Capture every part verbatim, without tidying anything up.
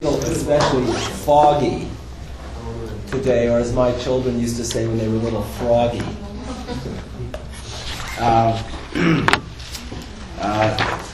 Especially foggy today, or as my children used to say when they were little, froggy. Uh, uh,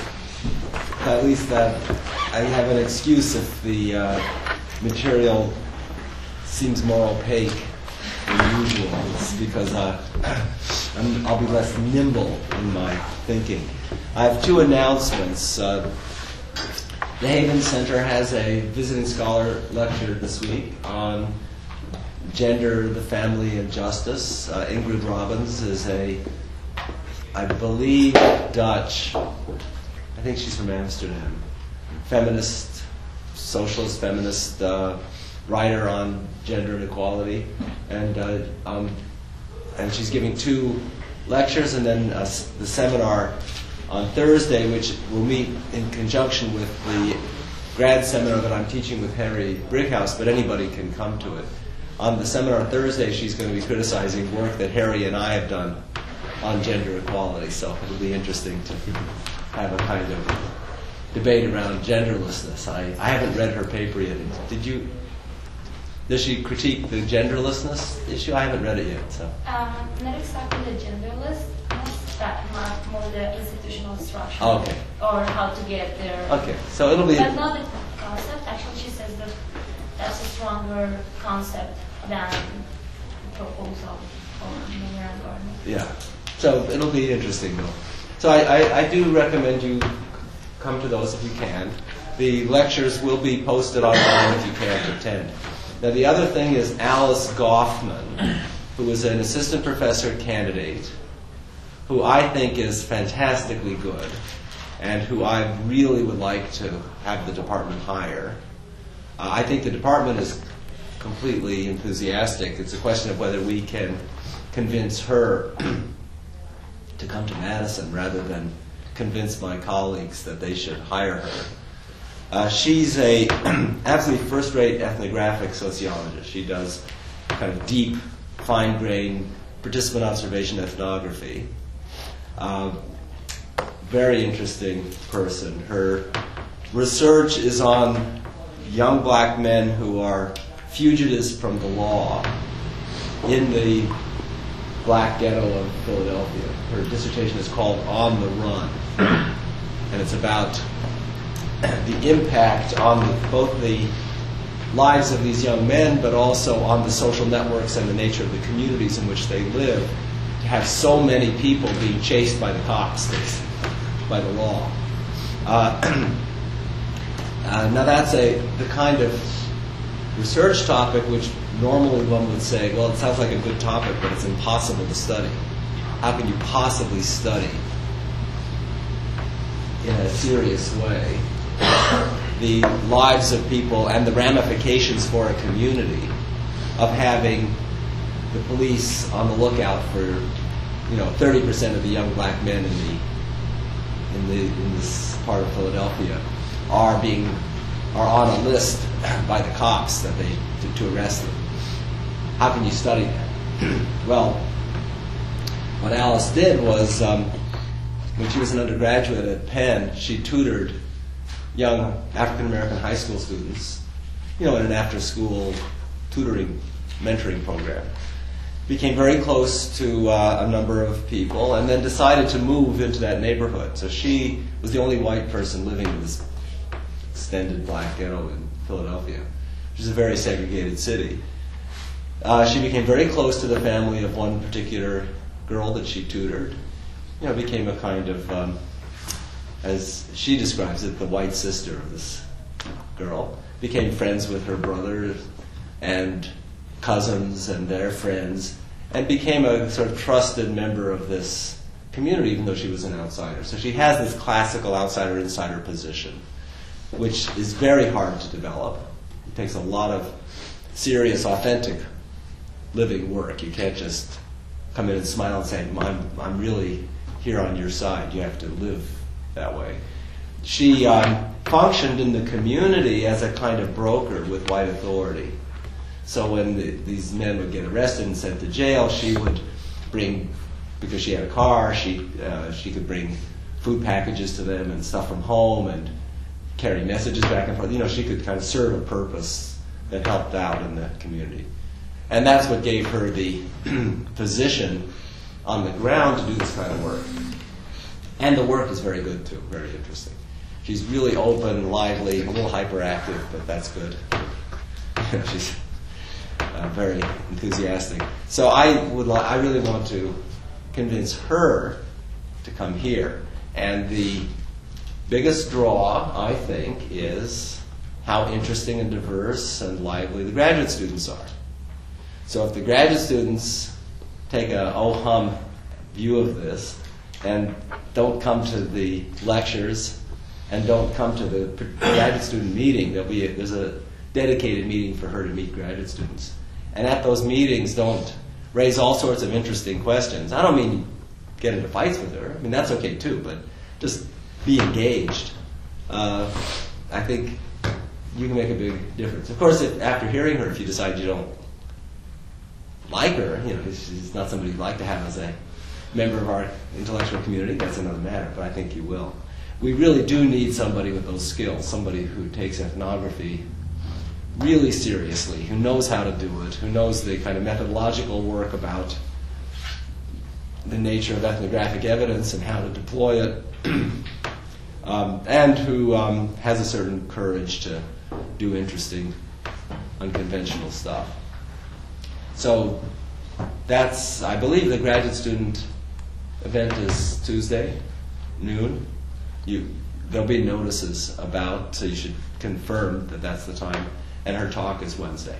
at least uh, I have an excuse if the uh, material seems more opaque than usual. It's because uh, I'm, I'll be less nimble in my thinking. I have two announcements. Uh, The Haven Center has a visiting scholar lecture this week on gender, the family, and justice. Uh, Ingrid Robbins is a, I believe, Dutch, I think she's from Amsterdam, feminist, socialist feminist uh, writer on gender and equality. And, uh, um, and she's giving two lectures and then uh, the seminar on Thursday, which will meet in conjunction with the grad seminar that I'm teaching with Henry Brickhouse, but anybody can come to it. On the seminar on Thursday, she's going to be criticizing work that Harry and I have done on gender equality, so it'll be interesting to have a kind of debate around genderlessness. I, I haven't read her paper yet. Did you? Does she critique the genderlessness issue? I haven't read it yet. So. Um, not exactly the genderless. That more the institutional structure, oh, okay, or how to get there. Okay, so it'll be. But not the concept. Actually, she says that that's a stronger concept than the proposal of Miller and Gardner. Yeah, so it'll be interesting though. So I, I, I do recommend you come to those if you can. The lectures will be posted online if you can't attend. Now the other thing is Alice Goffman, who is an assistant professor candidate, who I think is fantastically good, and who I really would like to have the department hire. Uh, I think the department is completely enthusiastic. It's a question of whether we can convince her to come to Madison rather than convince my colleagues that they should hire her. Uh, she's a absolutely first-rate ethnographic sociologist. She does kind of deep, fine-grained participant observation ethnography. Uh, very interesting person. Her research is on young black men who are fugitives from the law in the black ghetto of Philadelphia. Her dissertation is called On the Run, and it's about the impact on the, both the lives of these young men, but also on the social networks and the nature of the communities in which they live, to have so many people being chased by the cops, by the law. Uh, uh, now that's a the kind of research topic which normally one would say, well, it sounds like a good topic, but it's impossible to study. How can you possibly study in a serious way the lives of people and the ramifications for a community of having the police on the lookout for, you know, thirty percent of the young black men in the in the in this part of Philadelphia are being are on a list by the cops that they to, to arrest them. How can you study that? Well, what Alice did was, um, when she was an undergraduate at Penn, she tutored young African American high school students, you know, in an after-school tutoring, mentoring program. Became very close to uh, a number of people, and then decided to move into that neighborhood. So she was the only white person living in this extended black ghetto in Philadelphia, which is a very segregated city. Uh, she became very close to the family of one particular girl that she tutored. You know, became a kind of, um, as she describes it, the white sister of this girl. Became friends with her brother and cousins and their friends, and became a sort of trusted member of this community, even though she was an outsider. So she has this classical outsider-insider position, which is very hard to develop. It takes a lot of serious, authentic living work. You can't just come in and smile and say, I'm, I'm really here on your side. You have to live that way. She um, functioned in the community as a kind of broker with white authority. So when the, these men would get arrested and sent to jail, she would bring, because she had a car, she uh, she could bring food packages to them and stuff from home, and carry messages back and forth. You know, she could kind of serve a purpose that helped out in the community. And that's what gave her the position on the ground to do this kind of work. And the work is very good, too, very interesting. She's really open, lively, a little hyperactive, but that's good. She's uh, very enthusiastic. So I would, li- I really want to convince her to come here. And the biggest draw, I think, is how interesting and diverse and lively the graduate students are. So if the graduate students take a oh-hum view of this and don't come to the lectures and don't come to the graduate student meeting, there'll be a, there's a dedicated meeting for her to meet graduate students. And at those meetings, don't raise all sorts of interesting questions. I don't mean get into fights with her. I mean, that's okay too, but just be engaged. Uh, I think you can make a big difference. Of course, if, after hearing her, if you decide you don't like her, you know, she's not somebody you'd like to have as a member of our intellectual community, that's another matter, but I think you will. We really do need somebody with those skills, somebody who takes ethnography really seriously, who knows how to do it, who knows the kind of methodological work about the nature of ethnographic evidence and how to deploy it, um, and who um, has a certain courage to do interesting, unconventional stuff. So that's, I believe the graduate student event is Tuesday, noon. You, there'll be notices about, so you should confirm that that's the time. And her talk is Wednesday.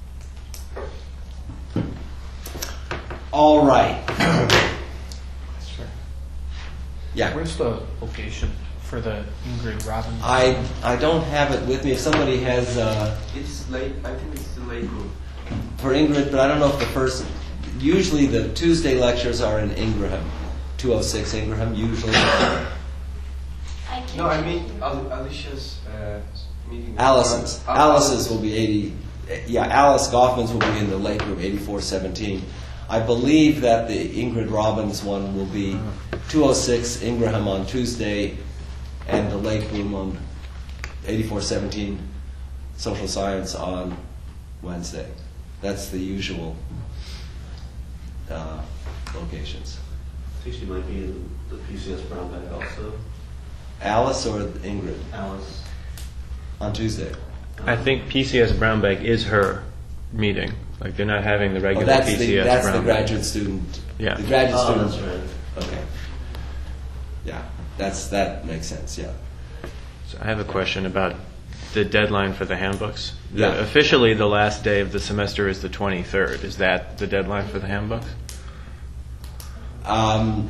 All right. Sure. Yeah. Where's the location for the Ingrid Robin? I I don't have it with me. If somebody has uh, It's late. I think it's the late room. for Ingrid, but I don't know if the first. Usually the Tuesday lectures are in Ingraham, two oh six Ingraham. Usually. I can No, I check. mean Al- Alicia's uh, meeting. Alice's. Al- Alice's will be eighty. Yeah, Alice Goffman's will be in the late room, eighty-four seventeen. I believe that the Ingrid Robbins one will be two oh six Ingraham on Tuesday, and the late room on eighty-four seventeen Social Science on Wednesday. That's the usual uh, locations. I think she might be in the P C S Brown Bag also. Alice or Ingrid Alice. on Tuesday. I think P C S Brown Bag is her meeting. Like they're not having the Oh, regular that's P C the S that's the Brown Bag. graduate student. Yeah. The graduate Oh, student. that's right. Okay. Yeah, that's that makes sense. Yeah. So I have a question about the deadline for the handbooks. The, Yeah. Officially, the last day of the semester is the twenty-third. Is that the deadline for the handbooks? Um,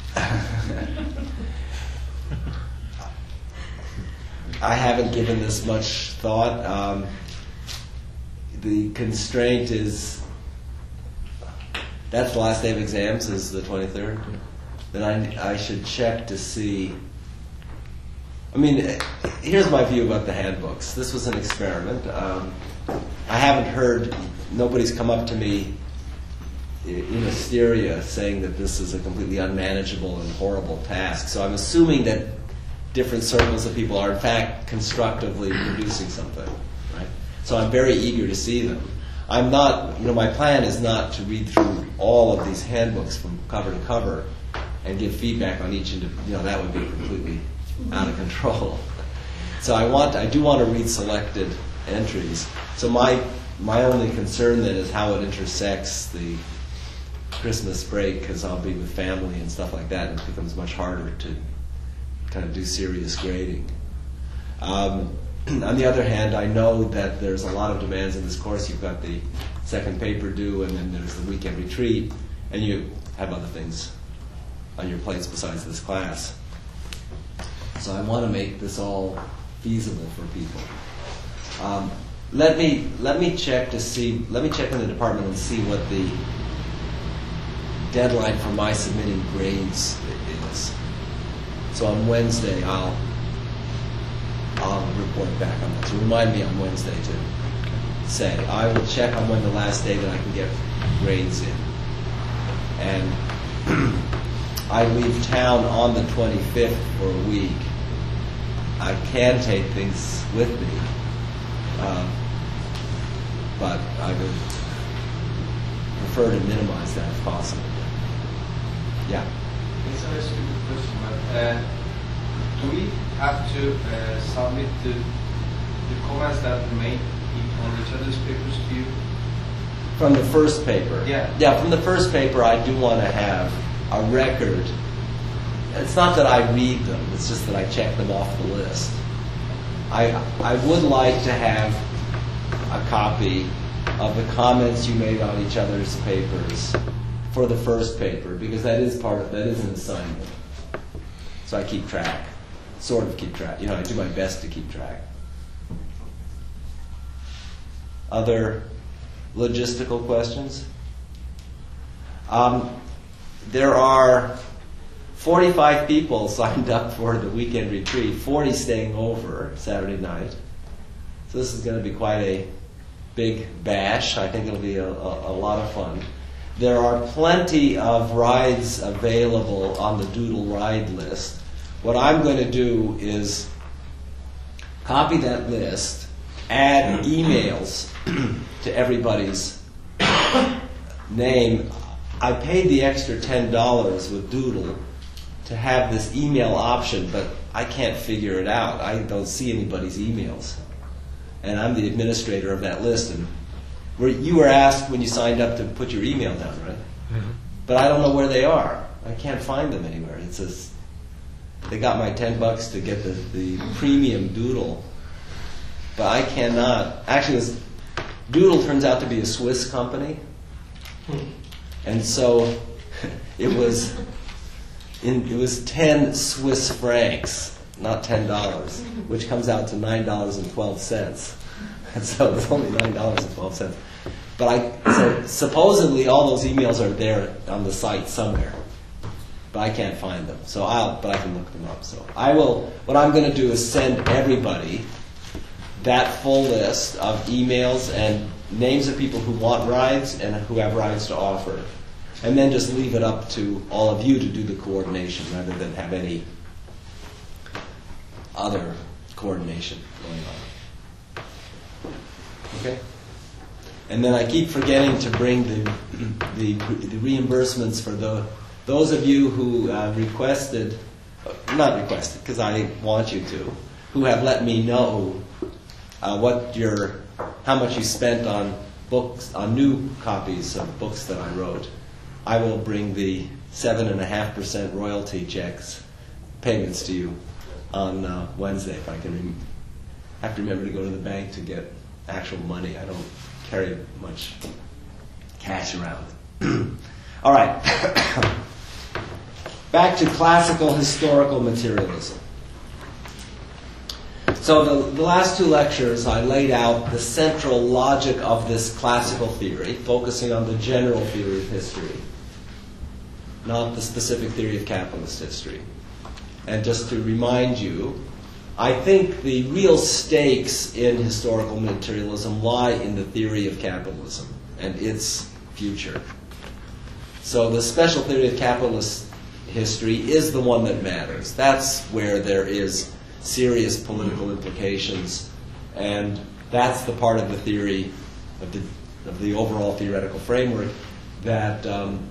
I haven't given this much thought. Um, the constraint is that's the last day of exams is the twenty-third. Then I, I should check to see. I mean, here's my view about the handbooks. This was an experiment. Um, I haven't heard, nobody's come up to me in hysteria saying that this is a completely unmanageable and horrible task. So I'm assuming that different circles of people are in fact constructively producing something, right? So I'm very eager to see them. I'm not, you know, my plan is not to read through all of these handbooks from cover to cover and give feedback on each individual. You know, that would be completely out of control. So I want, I do want to read selected entries. So my my only concern then is how it intersects the Christmas break, because I'll be with family and stuff like that, and it becomes much harder to kind of do serious grading. Um, on the other hand, I know that there's a lot of demands in this course. You've got the second paper due, and then there's the weekend retreat, and you have other things on your plates besides this class. So I want to make this all feasible for people. Um, let me let me check to see. Let me check in the department and see what the deadline for my submitting grades is. So on Wednesday, I'll I'll report back on that. So remind me on Wednesday to say. I will check on when the last day that I can get grades in. And I leave town on the twenty-fifth for a week. I can take things with me, um, but I would prefer to minimize that if possible. Yeah. It's a stupid question, but uh, do we have to uh, submit the, the comments that we made on each other's papers to you? From the first paper? Yeah. Yeah, from the first paper, I do want to have a record. It's not that I read them, it's just that I check them off the list. I, I would like to have a copy of the comments you made on each other's papers for the first paper, because that is part of, that is an assignment. So I keep track, sort of keep track. You know, I do my best to keep track. Other logistical questions? Um, there are forty-five people signed up for the weekend retreat, forty staying over Saturday night. So this is going to be quite a big bash. I think it'll be a, a, a lot of fun. There are plenty of rides available on the Doodle ride list. What I'm going to do is copy that list, add emails to everybody's name. I paid the extra ten dollars with Doodle to have this email option, but I can't figure it out. I don't see anybody's emails. And I'm the administrator of that list. And where you were asked when you signed up to put your email down, right? Mm-hmm. But I don't know where they are. I can't find them anywhere. It says they got my ten bucks to get the, the premium Doodle, but I cannot. Actually, it was, Doodle turns out to be a Swiss company, and so it was in, it was ten Swiss francs, not ten dollars, which comes out to nine dollars and twelve cents. And so it's only nine dollars and twelve cents. But I so supposedly all those emails are there on the site somewhere, but I can't find them. So I'll, but I can look them up. So I will. What I'm going to do is send everybody that full list of emails and names of people who want rides and who have rides to offer, and then just leave it up to all of you to do the coordination rather than have any other coordination going on. Okay? And then I keep forgetting to bring the the, the reimbursements for the those of you who uh, requested, not requested because I want you to, who have let me know uh, what your, how much you spent on books, on new copies of books that I wrote. I will bring the seven and a half percent royalty checks, payments to you on uh, Wednesday if I can. Rem- I have to remember to go to the bank to get actual money. I don't carry much cash around. All right. Back to classical historical materialism. So the, the last two lectures I laid out the central logic of this classical theory, focusing on the general theory of history, not the specific theory of capitalist history. And just to remind you, I think the real stakes in historical materialism lie in the theory of capitalism and its future. So the special theory of capitalist history is the one that matters. That's where there is serious political implications, and that's the part of the theory, of the, of the overall theoretical framework that um,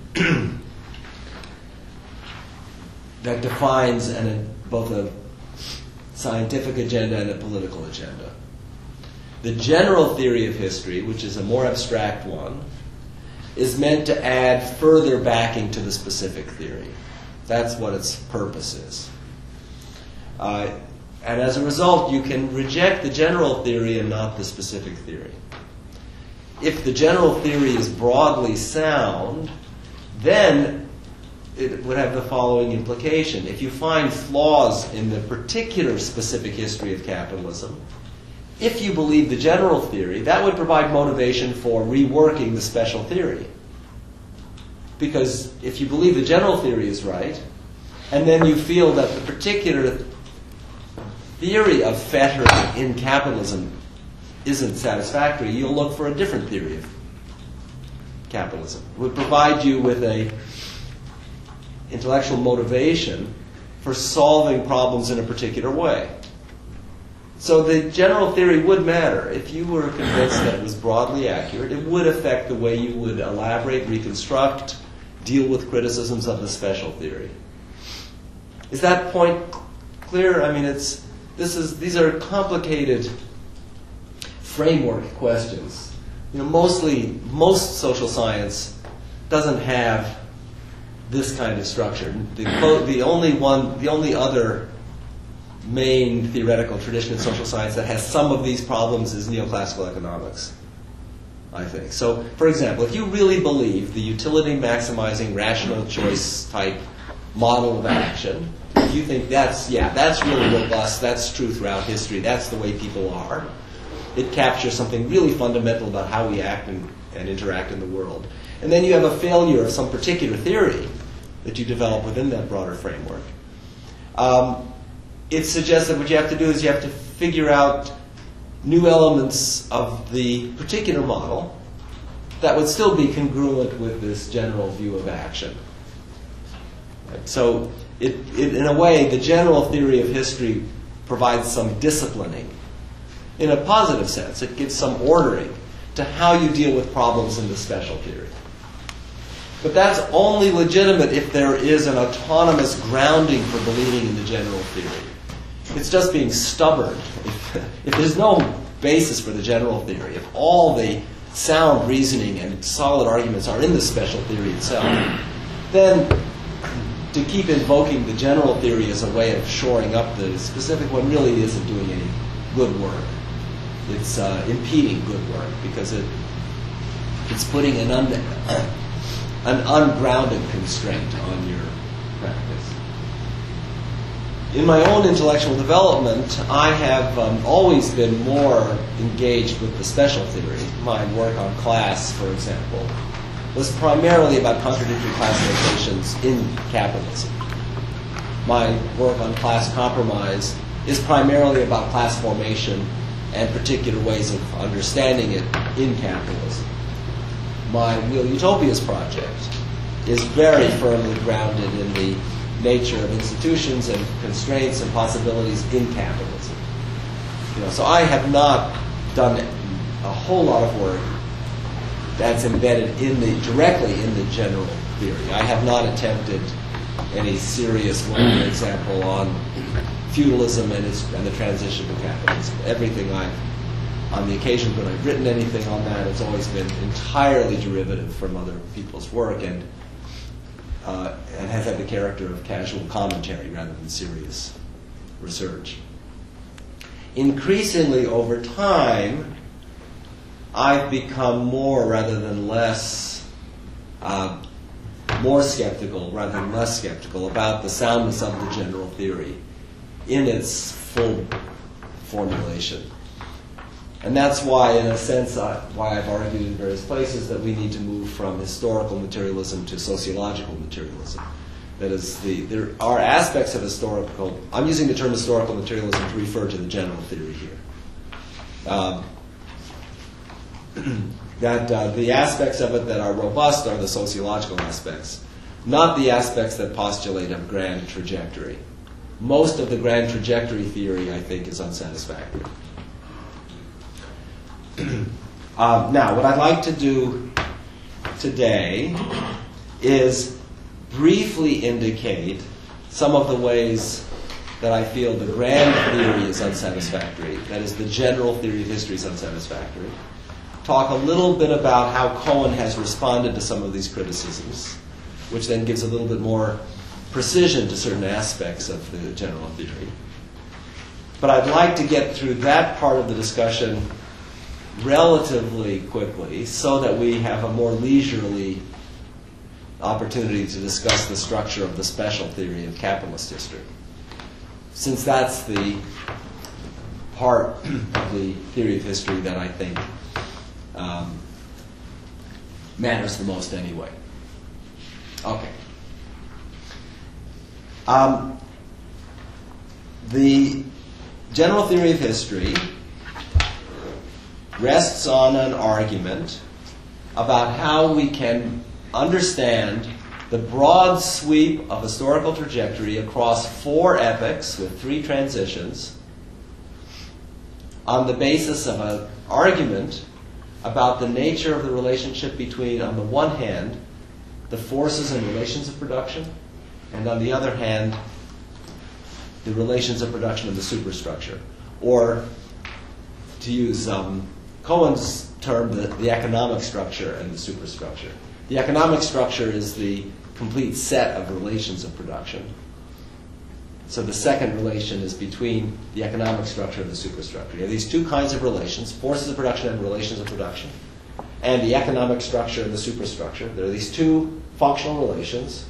that defines an, both a scientific agenda and a political agenda. The general theory of history, which is a more abstract one, is meant to add further backing to the specific theory. That's what its purpose is. Uh, and as a result, you can reject the general theory and not the specific theory. If the general theory is broadly sound, then it would have the following implication. If you find flaws in the particular specific history of capitalism, if you believe the general theory, that would provide motivation for reworking the special theory. Because if you believe the general theory is right, and then you feel that the particular theory of fettering in capitalism isn't satisfactory, you'll look for a different theory of capitalism. It would provide you with a intellectual motivation for solving problems in a particular way. So the general theory would matter. If you were convinced that it was broadly accurate, it would affect the way you would elaborate, reconstruct, deal with criticisms of the special theory. Is that point clear? I mean, it's this is these are complicated framework questions. You know, mostly most social science doesn't have this kind of structure. The, the only one, the only other main theoretical tradition in social science that has some of these problems is neoclassical economics, I think. So, for example, if you really believe the utility maximizing rational choice type model of action, if you think that's, yeah, that's really robust, that's true throughout history, that's the way people are, it captures something really fundamental about how we act and, and interact in the world. And then you have a failure of some particular theory that you develop within that broader framework. Um, it suggests that what you have to do is you have to figure out new elements of the particular model that would still be congruent with this general view of action. Right? So, it, it, in a way, the general theory of history provides some disciplining. In a positive sense, it gives some ordering to how you deal with problems in the special theory. But that's only legitimate if there is an autonomous grounding for believing in the general theory. It's just being stubborn. If, if there's no basis for the general theory, if all the sound reasoning and solid arguments are in the special theory itself, then to keep invoking the general theory as a way of shoring up the specific one really isn't doing any good work. It's uh, impeding good work because it it's putting an, un, an ungrounded constraint on your practice. In my own intellectual development, I have um, always been more engaged with the special theory. My work on class, for example, was primarily about contradictory classifications in capitalism. My work on class compromise is primarily about class formation and particular ways of understanding it in capitalism. My Real Utopias project is very firmly grounded in the nature of institutions and constraints and possibilities in capitalism. You know, so I have not done a whole lot of work that's embedded in the directly in the general theory. I have not attempted any serious work, for example, on feudalism and, its, and the transition to capitalism. Everything I've, on the occasion when I've written anything on that, it's always been entirely derivative from other people's work and uh, and has had the character of casual commentary rather than serious research. Increasingly over time, I've become more rather than less, uh, more skeptical rather than less skeptical about the soundness of the general theory in its full formulation. And that's why, in a sense, uh, why I've argued in various places that we need to move from historical materialism to sociological materialism. That is, the, there are aspects of historical, I'm using the term historical materialism to refer to the general theory here. Um, that uh, the aspects of it that are robust are the sociological aspects, not the aspects that postulate a grand trajectory. Most of the grand trajectory theory, I think, is unsatisfactory. um, now, what I'd like to do today is briefly indicate some of the ways that I feel the grand theory is unsatisfactory, that is, the general theory of history is unsatisfactory. Talk a little bit about how Cohen has responded to some of these criticisms, which then gives a little bit more precision to certain aspects of the general theory. But I'd like to get through that part of the discussion relatively quickly so that we have a more leisurely opportunity to discuss the structure of the special theory of capitalist history, since that's the part of the theory of history that I think um, matters the most anyway. Okay. Um, the general theory of history rests on an argument about how we can understand the broad sweep of historical trajectory across four epochs with three transitions on the basis of an argument about the nature of the relationship between, on the one hand, the forces and relations of production, and on the other hand, the relations of production and the superstructure. Or, to use um, Cohen's term, the, the economic structure and the superstructure. The economic structure is the complete set of relations of production. So the second relation is between the economic structure and the superstructure. You have these two kinds of relations, forces of production and relations of production, and the economic structure and the superstructure. There are these two functional relations.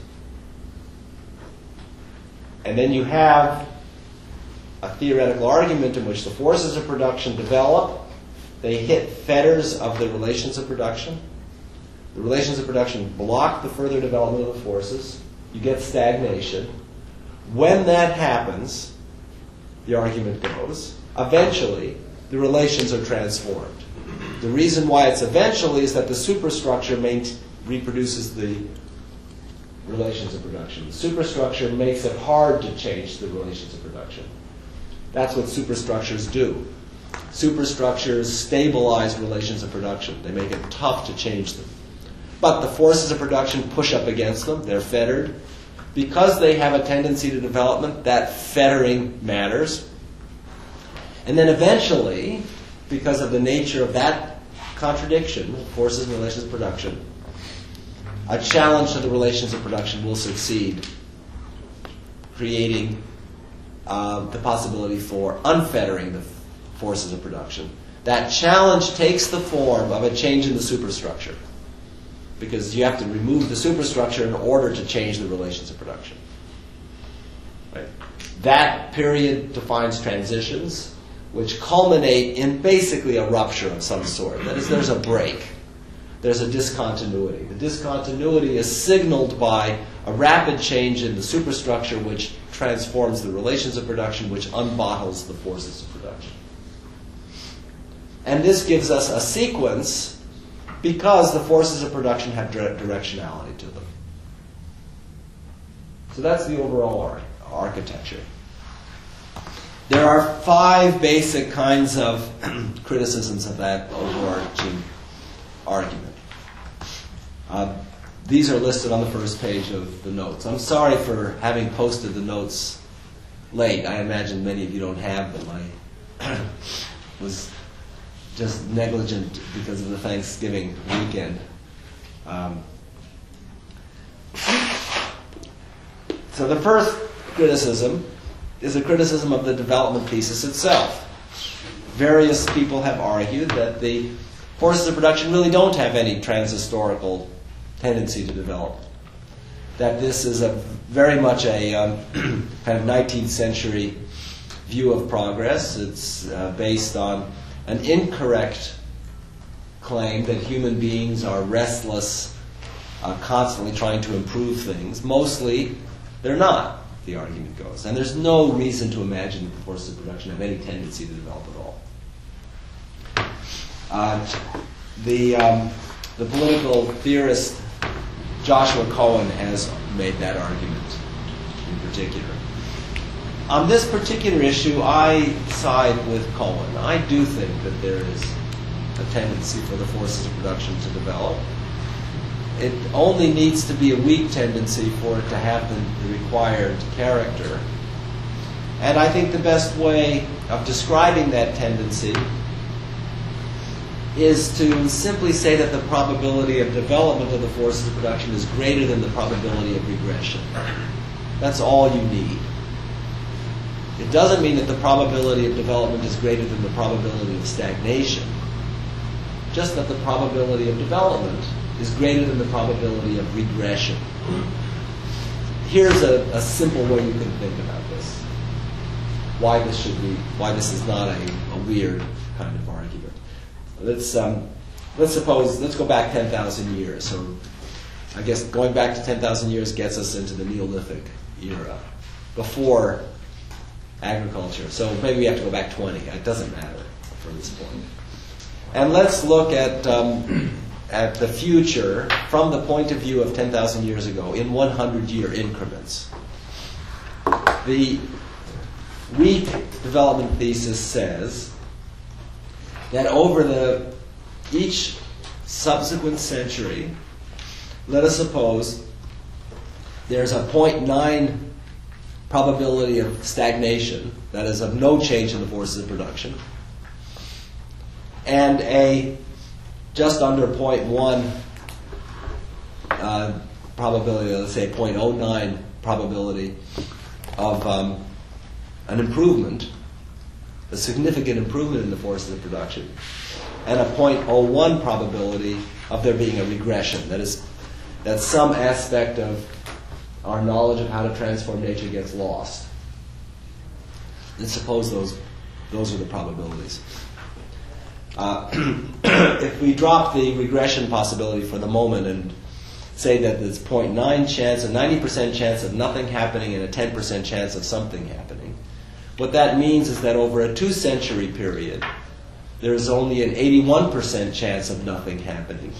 And then you have a theoretical argument in which the forces of production develop. They hit fetters of the relations of production. The relations of production block the further development of the forces. You get stagnation. When that happens, the argument goes, eventually the relations are transformed. The reason why it's eventually is that the superstructure main, reproduces the relations of production. The superstructure makes it hard to change the relations of production. That's what superstructures do. Superstructures stabilize relations of production. They make it tough to change them. But the forces of production push up against them. They're fettered. Because they have a tendency to development, that fettering matters. And then eventually, because of the nature of that contradiction, forces and relations of production, a challenge to the relations of production will succeed, creating uh, the possibility for unfettering the forces of production. That challenge takes the form of a change in the superstructure, because you have to remove the superstructure in order to change the relations of production. Right? That period defines transitions, which culminate in basically a rupture of some sort. That is, there's a break. There's a discontinuity. The discontinuity is signaled by a rapid change in the superstructure, which transforms the relations of production, which unbottles the forces of production. And this gives us a sequence because the forces of production have dire- directionality to them. So that's the overall ar- architecture. There are five basic kinds of criticisms of that overarching argument. Uh, these are listed on the first page of the notes. I'm sorry for having posted the notes late. I imagine many of you don't have them. I was just negligent because of the Thanksgiving weekend. Um, so the first criticism is a criticism of the development thesis itself. Various people have argued that the forces of production really don't have any transhistorical tendency to develop. That this is a very much a um, kind of nineteenth century view of progress. It's uh, based on an incorrect claim that human beings are restless, uh, constantly trying to improve things. Mostly, they're not, the argument goes. And there's no reason to imagine that the forces of production have any tendency to develop at all. Uh, the, um, the political theorist Joshua Cohen has made that argument in particular. On this particular issue, I side with Cohen. I do think that there is a tendency for the forces of production to develop. It only needs to be a weak tendency for it to have the, the required character. And I think the best way of describing that tendency is to simply say that the probability of development of the forces of production is greater than the probability of regression. That's all you need. It doesn't mean that the probability of development is greater than the probability of stagnation. Just that the probability of development is greater than the probability of regression. Here's a, a simple way you can think about this. Why this should be, why this is not a, a weird kind of argument. Let's um, let's suppose let's go back ten thousand years. So I guess going back to ten thousand years gets us into the Neolithic era, before agriculture. So maybe we have to go back twenty. It doesn't matter from this point. And let's look at um, at the future from the point of view of ten thousand years ago in one hundred year increments. The weak development thesis says that over the each subsequent century, let us suppose there's a zero point nine probability of stagnation, that is, of no change in the forces of production, and a just under zero point one uh, probability, let's say zero point zero nine probability of um, an improvement, a significant improvement in the forces of production, and a zero point zero one probability of there being a regression. That is, that some aspect of our knowledge of how to transform nature gets lost. Let's suppose those, those are the probabilities. Uh, if we drop the regression possibility for the moment and say that there's zero point nine chance, a ninety percent chance of nothing happening and a ten percent chance of something happening, what that means is that over a two-century period, there's only an eighty-one percent chance of nothing happening.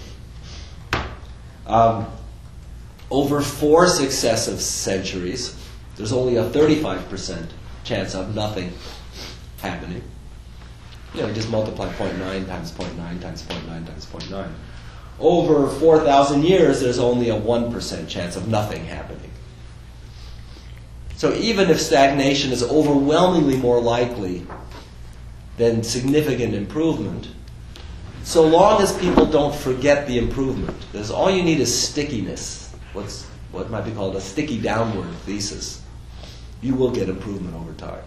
Um, over four successive centuries, there's only a thirty-five percent chance of nothing happening. You know, just multiply zero point nine times zero point nine times zero point nine times zero point nine. Over four thousand years, there's only a one percent chance of nothing happening. So even if stagnation is overwhelmingly more likely than significant improvement, so long as people don't forget the improvement, because all you need is stickiness, what's, what might be called a sticky downward thesis, you will get improvement over time.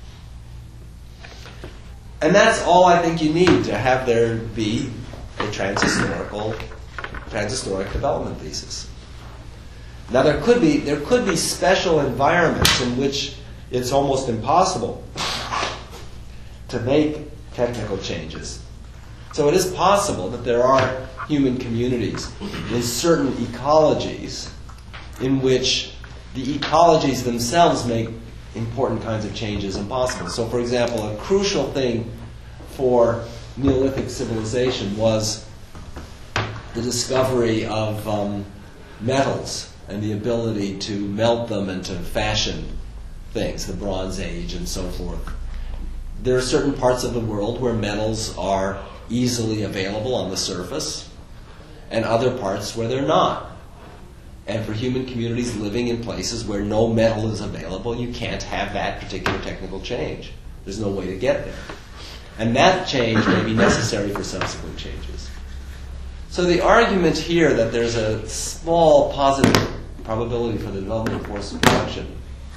And that's all I think you need to have there be a transhistorical, transhistoric development thesis. Now there could be there could be special environments in which it's almost impossible to make technical changes. So it is possible that there are human communities in certain ecologies in which the ecologies themselves make important kinds of changes impossible. So, for example, a crucial thing for Neolithic civilization was the discovery of um, metals and the ability to melt them and to fashion things, the Bronze Age and so forth. There are certain parts of the world where metals are easily available on the surface, and other parts where they're not. And for human communities living in places where no metal is available, you can't have that particular technical change. There's no way to get there. And that change may be necessary for subsequent changes. So the argument here that there's a small positive probability for the development of force of production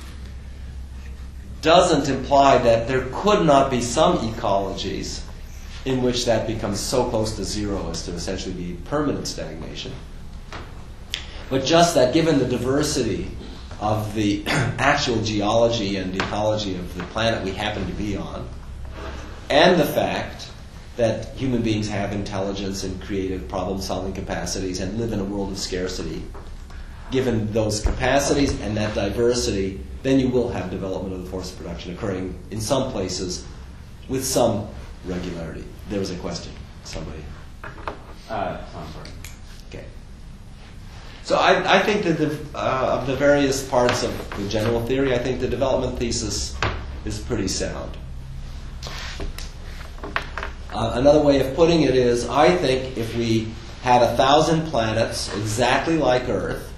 doesn't imply that there could not be some ecologies in which that becomes so close to zero as to essentially be permanent stagnation. But just that given the diversity of the actual geology and ecology of the planet we happen to be on, and the fact that human beings have intelligence and creative problem-solving capacities and live in a world of scarcity, given those capacities and that diversity, then you will have development of the force of production occurring in some places with some regularity. There was a question. Somebody. Uh, I'm sorry. Okay. So I, I think that the, uh, of the various parts of the general theory, I think the development thesis is pretty sound. Uh, another way of putting it is, I think if we had a thousand planets exactly like Earth,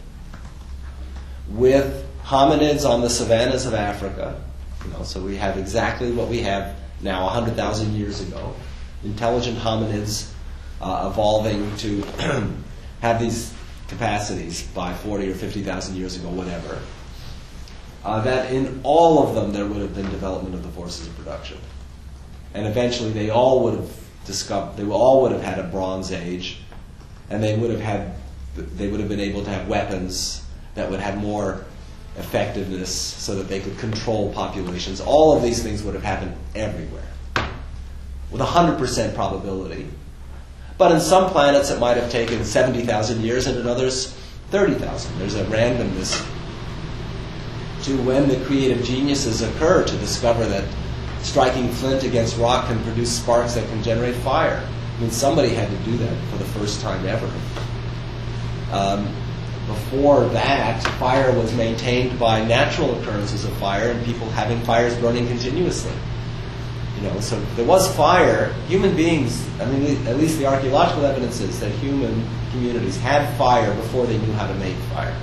with hominids on the savannas of Africa, you know, so we have exactly what we have now one hundred thousand years ago, intelligent hominids uh, evolving to have these capacities by forty or fifty thousand years ago, whatever, uh, that in all of them there would have been development of the forces of production. And eventually they all would have discovered, they all would have had a Bronze Age, and they would have had, they would have been able to have weapons that would have more effectiveness so that they could control populations. All of these things would have happened everywhere with one hundred percent probability. But in some planets it might have taken seventy thousand years, and in others thirty thousand. There's a randomness to when the creative geniuses occur to discover that striking flint against rock can produce sparks that can generate fire. I mean, somebody had to do that for the first time ever. Um, before that, fire was maintained by natural occurrences of fire and people having fires burning continuously. You know, so there was fire. Human beings, I mean, at least the archaeological evidence is that human communities had fire before they knew how to make fire.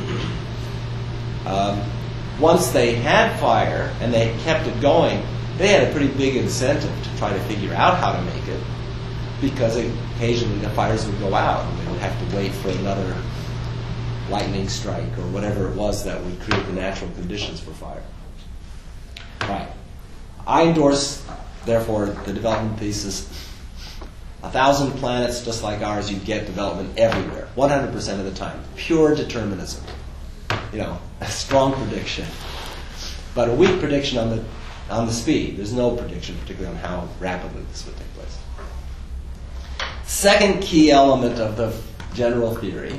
Um, once they had fire and they kept it going, they had a pretty big incentive to try to figure out how to make it, because occasionally the fires would go out and they would have to wait for another lightning strike or whatever it was that would create the natural conditions for fire. Right. I endorse, therefore, the development thesis. A thousand planets just like ours, you get development everywhere, one hundred percent of the time. Pure determinism. You know, a strong prediction. But a weak prediction on the on the speed. There's no prediction, particularly on how rapidly this would take place. Second key element of the general theory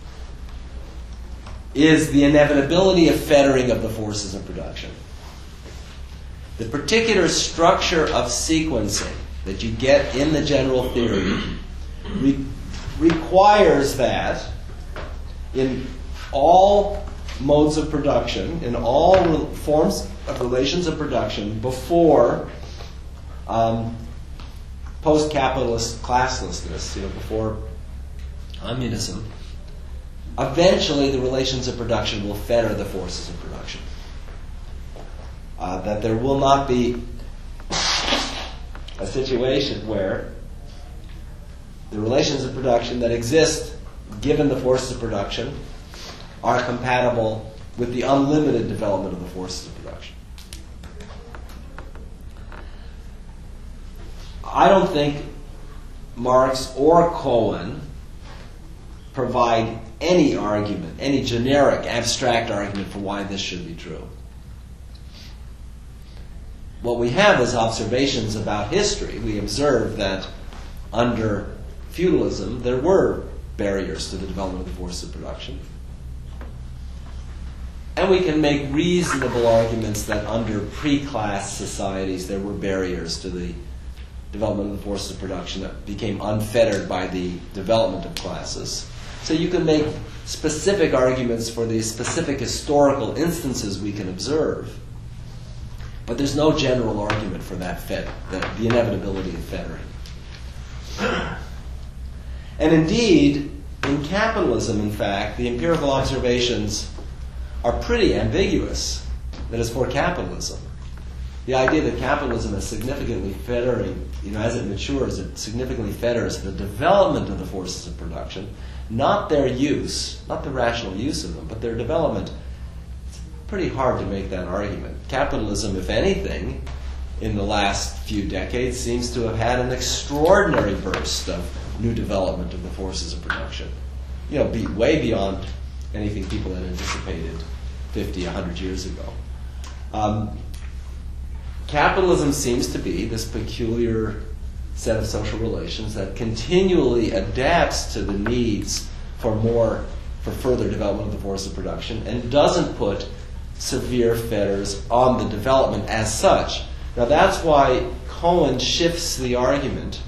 is the inevitability of fettering of the forces of production. The particular structure of sequencing that you get in the general theory re- requires that in all modes of production, in all re- forms of relations of production before um, post-capitalist classlessness, you know, before communism, eventually the relations of production will fetter the forces of production. Uh, that there will not be a situation where the relations of production that exist given the forces of production are compatible with the unlimited development of the forces of production. I don't think Marx or Cohen provide any argument, any generic, abstract argument for why this should be true. What we have is observations about history. We observe that under feudalism there were barriers to the development of the forces of production. And we can make reasonable arguments that under pre-class societies there were barriers to the development of the forces of production that became unfettered by the development of classes. So you can make specific arguments for the specific historical instances we can observe. But there's no general argument for that fet, that the inevitability of fettering. And indeed, in capitalism, in fact, the empirical observations are pretty ambiguous. That is, for capitalism. The idea that capitalism is significantly fettering, you know, as it matures, it significantly fetters the development of the forces of production, not their use, not the rational use of them, but their development. Pretty hard to make that argument. Capitalism, if anything, in the last few decades seems to have had an extraordinary burst of new development of the forces of production. You know, be, way beyond anything people had anticipated fifty, a hundred years ago. Um, capitalism seems to be this peculiar set of social relations that continually adapts to the needs for more, for further development of the force of production, and doesn't put severe fetters on the development as such. Now that's why Cohen shifts the argument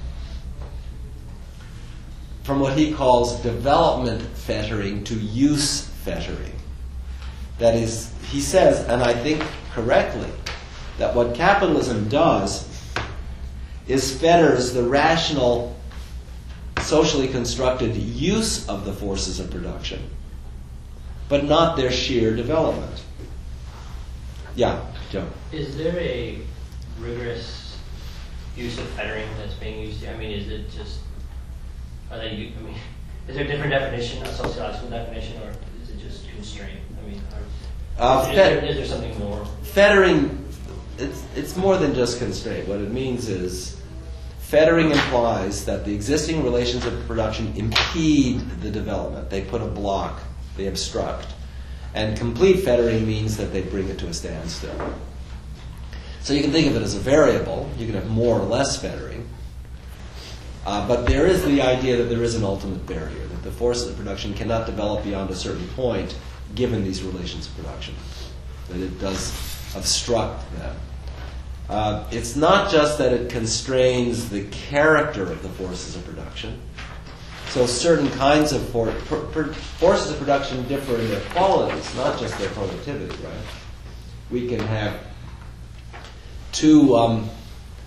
from what he calls development fettering to use fettering. That is, he says, and I think correctly, that what capitalism does is fetters the rational, socially constructed use of the forces of production, but not their sheer development. Yeah, Joe. Is there a rigorous use of fettering that's being used here? I mean, is it just, are they, I mean, is there a different definition, a sociological definition, or is it just constraint? I mean, are, Uh, is, fet- there, is there something more? Fettering, it's, it's more than just constraint. What it means is fettering implies that the existing relations of production impede the development. They put a block, they obstruct. And complete fettering means that they bring it to a standstill. So you can think of it as a variable. You can have more or less fettering. Uh, but there is the idea that there is an ultimate barrier, that the forces of production cannot develop beyond a certain point given these relations of production, that it does obstruct them. Uh, it's not just that it constrains the character of the forces of production. So certain kinds of for, per, per, forces of production differ in their qualities, not just their productivity, right? We can have two um,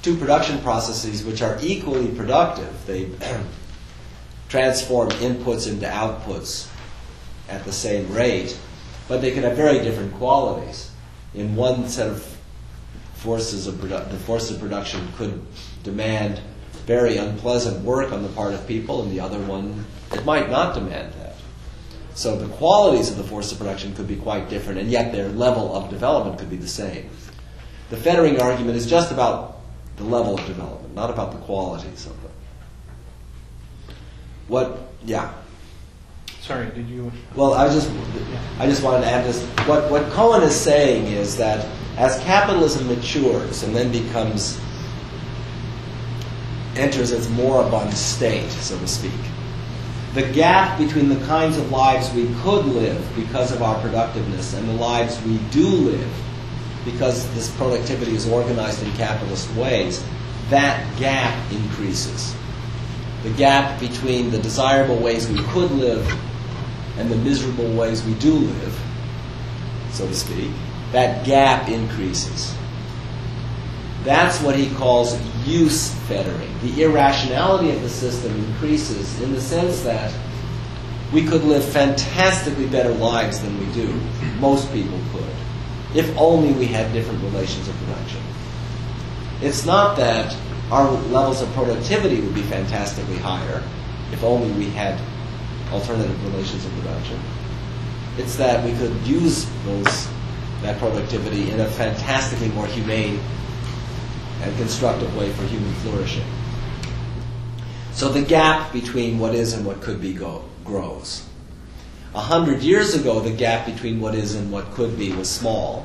two production processes which are equally productive. They transform inputs into outputs at the same rate, but they can have very different qualities. In one set of forces of produ- the force of production could demand very unpleasant work on the part of people, and the other one, it might not demand that. So the qualities of the force of production could be quite different, and yet their level of development could be the same. The Fettering argument is just about the level of development, not about the qualities of them. What, yeah. Sorry, did you? Well, I just, I just wanted to add this. What, what Cohen is saying is that as capitalism matures and then becomes, enters its moribund state, so to speak, the gap between the kinds of lives we could live because of our productiveness and the lives we do live because this productivity is organized in capitalist ways, that gap increases. The gap between the desirable ways we could live and the miserable ways we do live, so to speak, that gap increases. That's what he calls use fettering. The irrationality of the system increases in the sense that we could live fantastically better lives than we do. Most people could, if only we had different relations of production. It's not that our levels of productivity would be fantastically higher if only we had alternative relations of production. It's that we could use those that productivity in a fantastically more humane and constructive way for human flourishing. So the gap between what is and what could be go, grows. A hundred years ago, the gap between what is and what could be was small.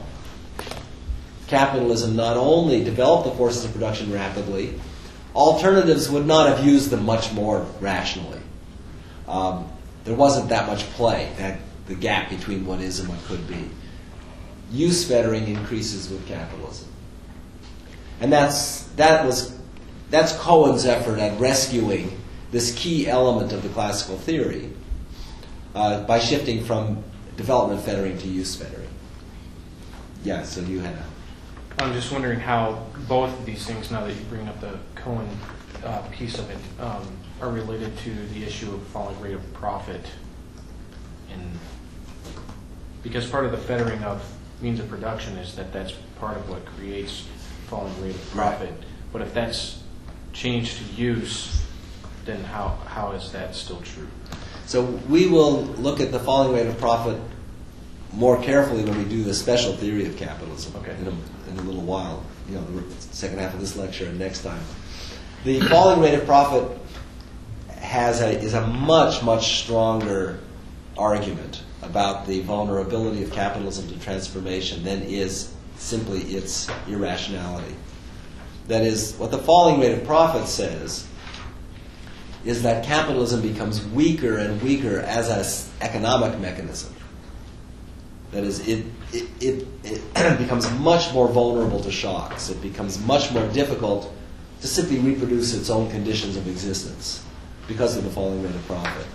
Capitalism not only developed the forces of production rapidly, alternatives would not have used them much more rationally. Um, there wasn't that much play, that the gap between what is and what could be. Use fettering increases with capitalism. And that's that was that's Cohen's effort at rescuing this key element of the classical theory uh, by shifting from development fettering to use fettering. Yeah, so you had a... I'm just wondering how both of these things, now that you bring up the Cohen uh, piece of it, um, are related to the issue of falling rate of profit. In, because part of the fettering of means of production is that that's part of what creates falling rate of profit. Right. But if that's changed to use, then how how is that still true? So we will look at the falling rate of profit more carefully when we do the special theory of capitalism Okay. in, a, in a little while, you know, the second half of this lecture and next time. The falling rate of profit has a, is a much, much stronger argument about the vulnerability of capitalism to transformation than is simply its irrationality. That is, what the falling rate of profit says is that capitalism becomes weaker and weaker as an economic mechanism. That is, it, it, it, it becomes much more vulnerable to shocks. It becomes much more difficult to simply reproduce its own conditions of existence because of the falling rate of profit.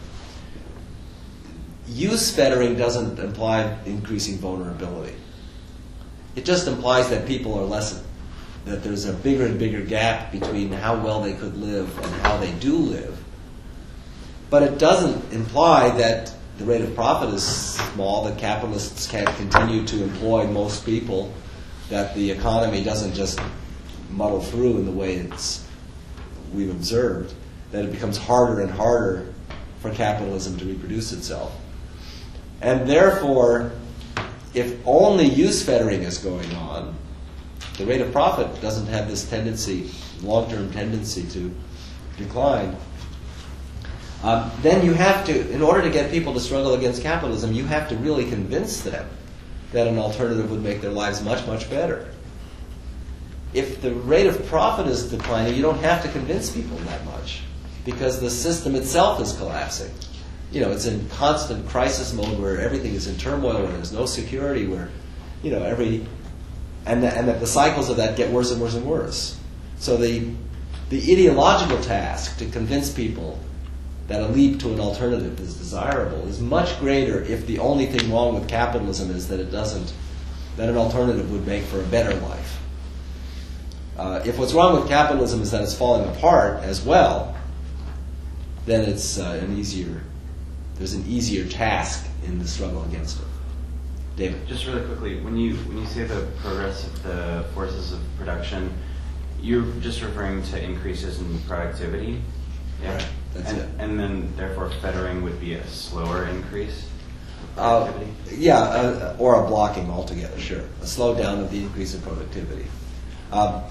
Use fettering doesn't imply increasing vulnerability. It just implies that people are less, that there's a bigger and bigger gap between how well they could live and how they do live. But it doesn't imply that the rate of profit is small, that capitalists can't continue to employ most people, that the economy doesn't just muddle through in the way it's we've observed, that it becomes harder and harder for capitalism to reproduce itself. And therefore, if only use fettering is going on, the rate of profit doesn't have this tendency, long-term tendency to decline. Um, then you have to, in order to get people to struggle against capitalism, you have to really convince them that an alternative would make their lives much, much better. If the rate of profit is declining, you don't have to convince people that much because the system itself is collapsing. You know, it's in constant crisis mode where everything is in turmoil, where there's no security, where, you know, every, and, the, and that the cycles of that get worse and worse and worse. So the, the ideological task to convince people that a leap to an alternative is desirable is much greater if the only thing wrong with capitalism is that it doesn't, that an alternative would make for a better life. Uh, if what's wrong with capitalism is that it's falling apart as well, then it's uh, an easier, there's an easier task in the struggle against it. David? Just really quickly, when you when you say the progress of the forces of production, you're just referring to increases in productivity? Yeah. Right, that's and, it. And then, therefore, fettering would be a slower increase in Uh, productivity? yeah, uh, or a blocking altogether, sure. A slowdown of the increase in productivity. Um,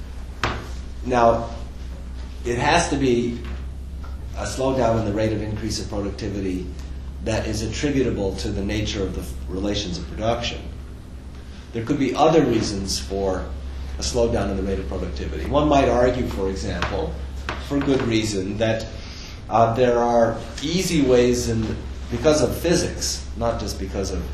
now, it has to be a slowdown in the rate of increase of productivity that is attributable to the nature of the f- relations of production. There could be other reasons for a slowdown in the rate of productivity. One might argue, for example, for good reason, that uh, there are easy ways, in, because of physics, not just because of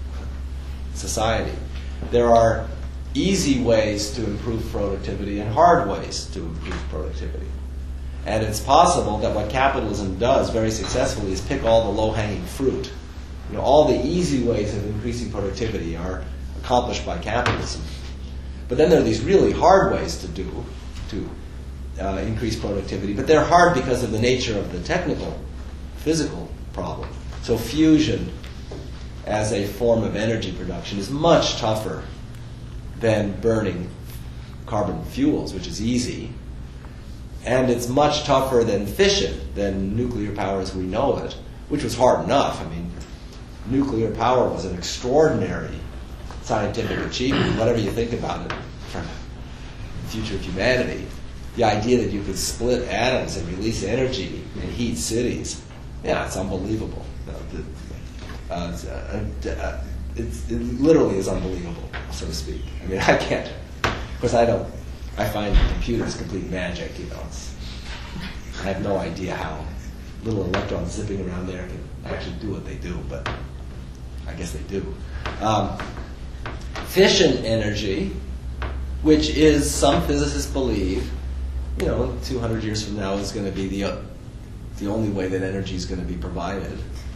society, there are easy ways to improve productivity and hard ways to improve productivity. And it's possible that what capitalism does very successfully is pick all the low-hanging fruit. You know, all the easy ways of increasing productivity are accomplished by capitalism. But then there are these really hard ways to do, to uh, increase productivity. But they're hard because of the nature of the technical, physical problem. So fusion as a form of energy production is much tougher than burning carbon fuels, which is easy. And it's much tougher than fission, than nuclear power as we know it, which was hard enough. I mean, nuclear power was an extraordinary scientific achievement, whatever you think about it from the future of humanity. The idea that you could split atoms and release energy and heat cities, yeah, it's unbelievable. Uh, the, uh, it's, uh, uh, it's, it literally is unbelievable, so to speak. I mean, I can't, of course I don't, I find computers complete magic, you know. It's, I have no idea how little electrons zipping around there can actually do what they do, but I guess they do. Um, fission energy, which is, some physicists believe, you know, two hundred years from now is going to be the, uh, the only way that energy is going to be provided.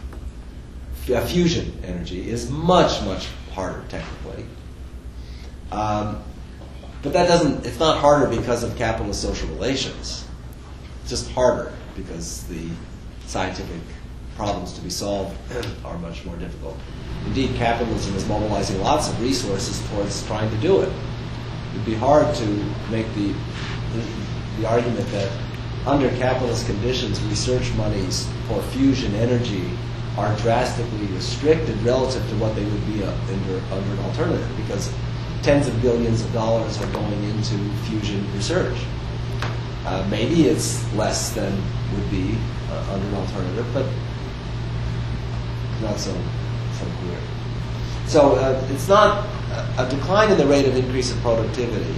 F- fusion energy is much, much harder technically. Um, But that doesn't, it's not harder because of capitalist social relations. It's just harder because the scientific problems to be solved are much more difficult. Indeed, capitalism is mobilizing lots of resources towards trying to do it. It would be hard to make the, the, the argument that under capitalist conditions, research monies for fusion energy are drastically restricted relative to what they would be uh, under, under an alternative, because tens of billions of dollars are going into fusion research. Uh, maybe it's less than would be uh, under an alternative, but not so, so clear. So uh, it's not a, a decline in the rate of increase of productivity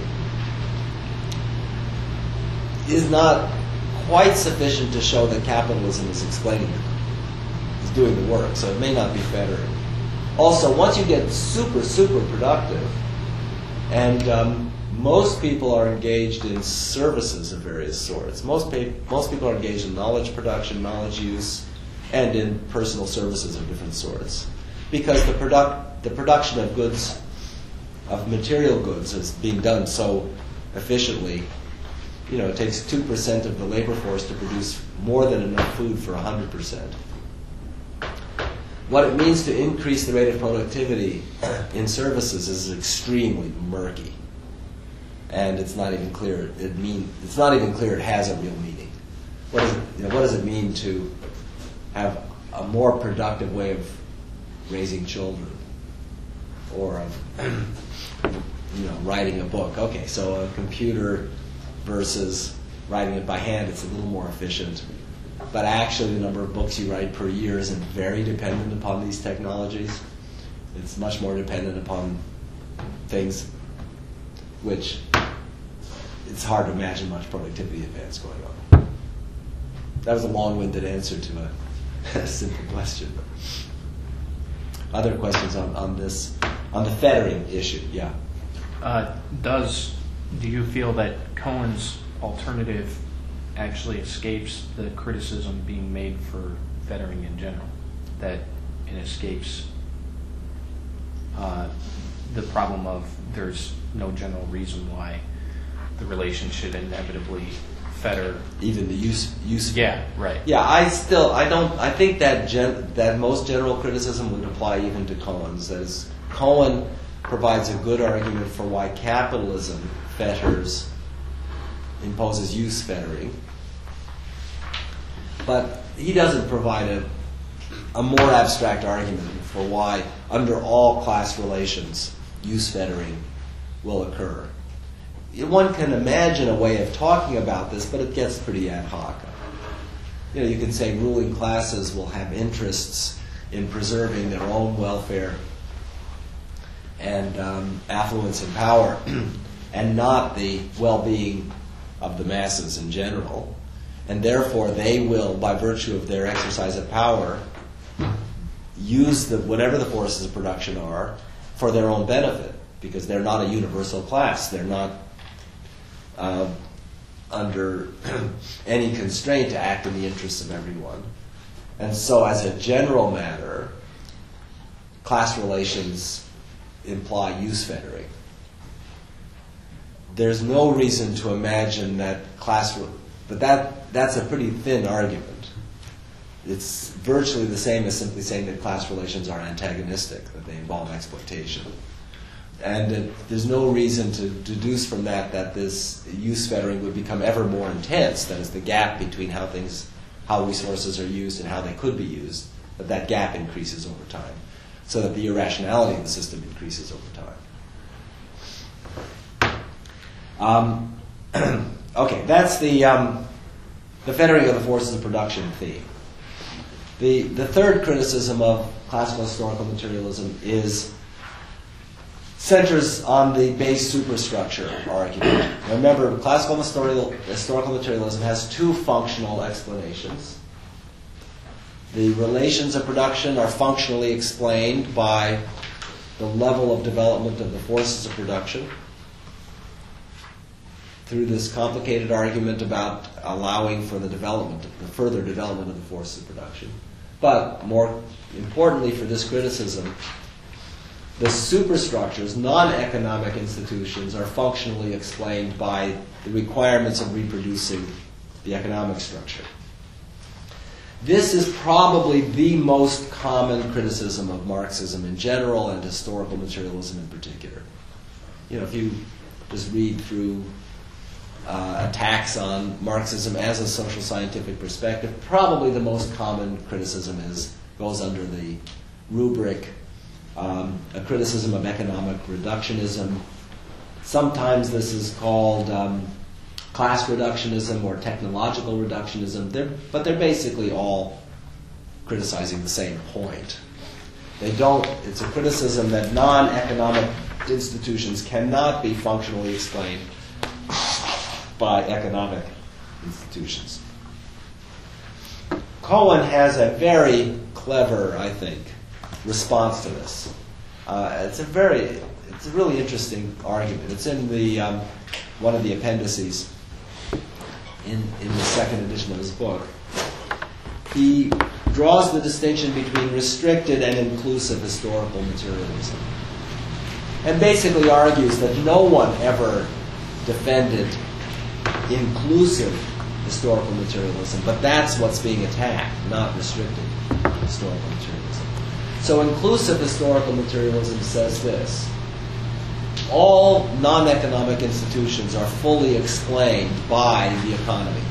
is not quite sufficient to show that capitalism is explaining it, is doing the work, so it may not be fettering. Also, once you get super, super productive, and um, most people are engaged in services of various sorts. Most, pa- most people are engaged in knowledge production, knowledge use, and in personal services of different sorts. Because the, product, the production of goods, of material goods, is being done so efficiently. You know, it takes two percent of the labor force to produce more than enough food for one hundred percent. What it means to increase the rate of productivity in services is extremely murky, and it's not even clear. It mean it's not even clear it has a real meaning. What does it, you know, what does it mean to have a more productive way of raising children, or of you know writing a book? Okay, so a computer versus writing it by hand, it's a little more efficient. But actually, the number of books you write per year isn't very dependent upon these technologies. It's much more dependent upon things which it's hard to imagine much productivity advance going on. That was a long-winded answer to a, a simple question. Other questions on, on this, on the fettering issue? Yeah. Uh, does, do you feel that Cohen's alternative actually escapes the criticism being made for fettering in general, that it escapes uh, the problem of there's no general reason why the relation should inevitably fetter. Even the use use. Yeah, right. Yeah, I still I don't I think that gen, that most general criticism would apply even to Cohen's. That is, Cohen provides a good argument for why capitalism fetters, imposes use fettering, but he doesn't provide a a more abstract argument for why under all class relations use fettering will occur. One can imagine a way of talking about this, but it gets pretty ad hoc. You know, you can say ruling classes will have interests in preserving their own welfare and um, affluence and power, and not the well-being of the masses in general. And therefore, they will, by virtue of their exercise of power, use the whatever the forces of production are for their own benefit, because they're not a universal class. They're not uh, under any constraint to act in the interests of everyone. And so, as a general matter, class relations imply use fettering. There's no reason to imagine that class, but that that's a pretty thin argument. It's virtually the same as simply saying that class relations are antagonistic, that they involve exploitation. And it, there's no reason to deduce from that that this use fettering would become ever more intense. That is, the gap between how things, how resources are used and how they could be used, that that gap increases over time, so that the irrationality of the system increases over time. Um, okay, that's the um, the fettering of the forces of production theme. The the third criticism of classical historical materialism is centers on the base superstructure argument. Now remember, classical historical, historical materialism has two functional explanations. The relations of production are functionally explained by the level of development of the forces of production through this complicated argument about allowing for the development, the further development of the forces of production. But more importantly for this criticism, the superstructures, non-economic institutions, are functionally explained by the requirements of reproducing the economic structure. This is probably the most common criticism of Marxism in general and historical materialism in particular. You know, if you just read through uh, attacks on Marxism as a social scientific perspective, probably the most common criticism is goes under the rubric Um, a criticism of economic reductionism. Sometimes this is called um, class reductionism or technological reductionism, they're, but they're basically all criticizing the same point. They don't, it's a criticism that non-economic institutions cannot be functionally explained by economic institutions. Cohen has a very clever, I think, response to this. Uh, it's a very, it's a really interesting argument. It's in the um, one of the appendices in in the second edition of his book. He draws the distinction between restricted and inclusive historical materialism, and basically argues that no one ever defended inclusive historical materialism, but that's what's being attacked, not restricted historical materialism. So inclusive historical materialism says this: all non-economic institutions are fully explained by the economy.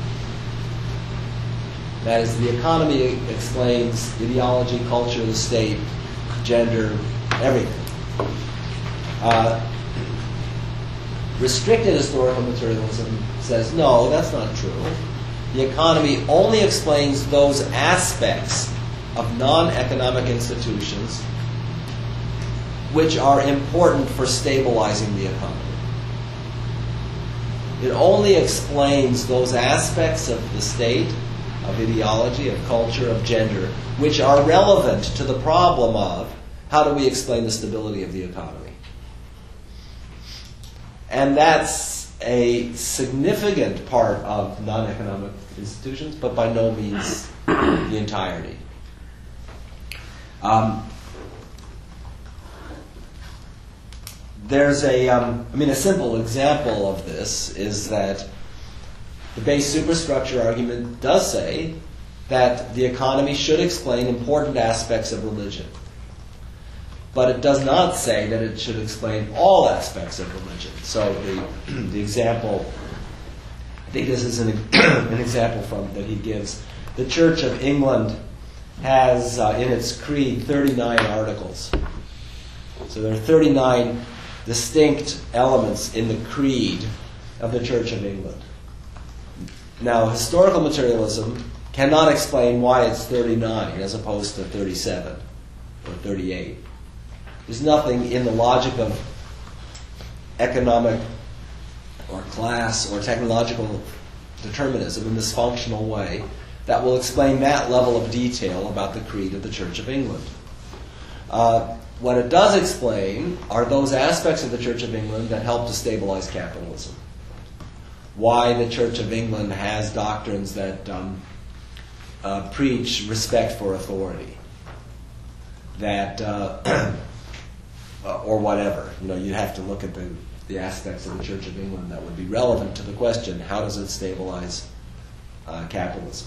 That is, the economy explains ideology, culture, the state, gender, everything. Uh, restricted historical materialism says, no, that's not true. The economy only explains those aspects of non-economic institutions which are important for stabilizing the economy. It only explains those aspects of the state, of ideology, of culture, of gender, which are relevant to the problem of how do we explain the stability of the economy. And that's a significant part of non-economic institutions, but by no means the entirety. Um, there's a, um, I mean, a simple example of this is that the base superstructure argument does say that the economy should explain important aspects of religion. But it does not say that it should explain all aspects of religion. So the, the example, I think this is an, an example from that he gives. The Church of England has uh, in its creed thirty-nine articles. So there are thirty-nine distinct elements in the creed of the Church of England. Now, historical materialism cannot explain why it's thirty-nine as opposed to thirty-seven or thirty-eight. There's nothing in the logic of economic or class or technological determinism in this functional way that will explain that level of detail about the creed of the Church of England. Uh, what it does explain are those aspects of the Church of England that help to stabilize capitalism. Why the Church of England has doctrines that um, uh, preach respect for authority, that uh, uh, or whatever. You know, you have to look at the, the aspects of the Church of England that would be relevant to the question: how does it stabilize uh, capitalism?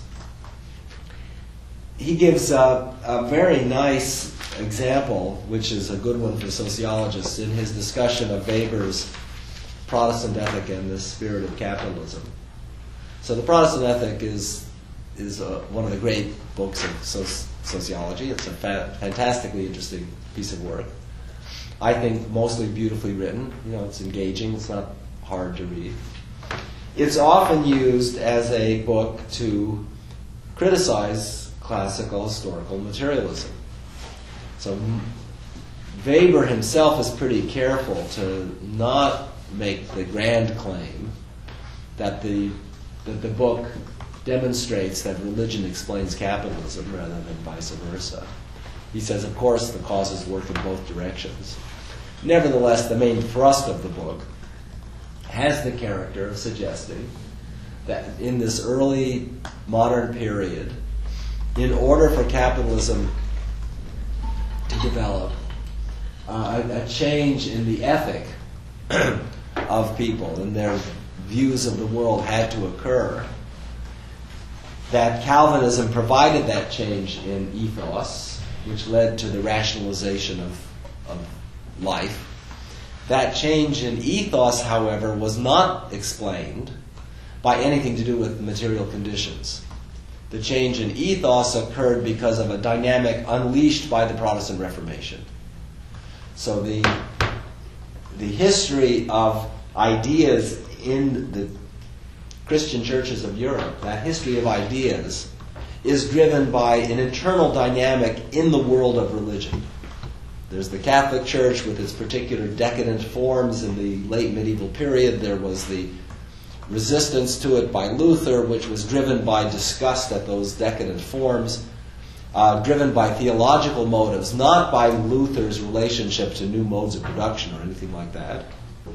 He gives a, a very nice example, which is a good one for sociologists, in his discussion of Weber's Protestant Ethic and the Spirit of Capitalism. So the Protestant Ethic is is uh, one of the great books of soci- sociology. It's a fa- fantastically interesting piece of work. I think mostly beautifully written. You know, it's engaging. It's not hard to read. It's often used as a book to criticize classical historical materialism. So Weber himself is pretty careful to not make the grand claim that the that the book demonstrates that religion explains capitalism rather than vice versa. He says, of course, the causes work in both directions. Nevertheless, the main thrust of the book has the character of suggesting that in this early modern period, in order for capitalism to develop, uh, a, a change in the ethic of people and their views of the world had to occur, that Calvinism provided that change in ethos, which led to the rationalization of, of life. That change in ethos, however, was not explained by anything to do with material conditions. The change in ethos occurred because of a dynamic unleashed by the Protestant Reformation. So the, the history of ideas in the Christian churches of Europe, that history of ideas, is driven by an internal dynamic in the world of religion. There's the Catholic Church with its particular decadent forms in the late medieval period. There was the resistance to it by Luther, which was driven by disgust at those decadent forms, uh, driven by theological motives, not by Luther's relationship to new modes of production or anything like that.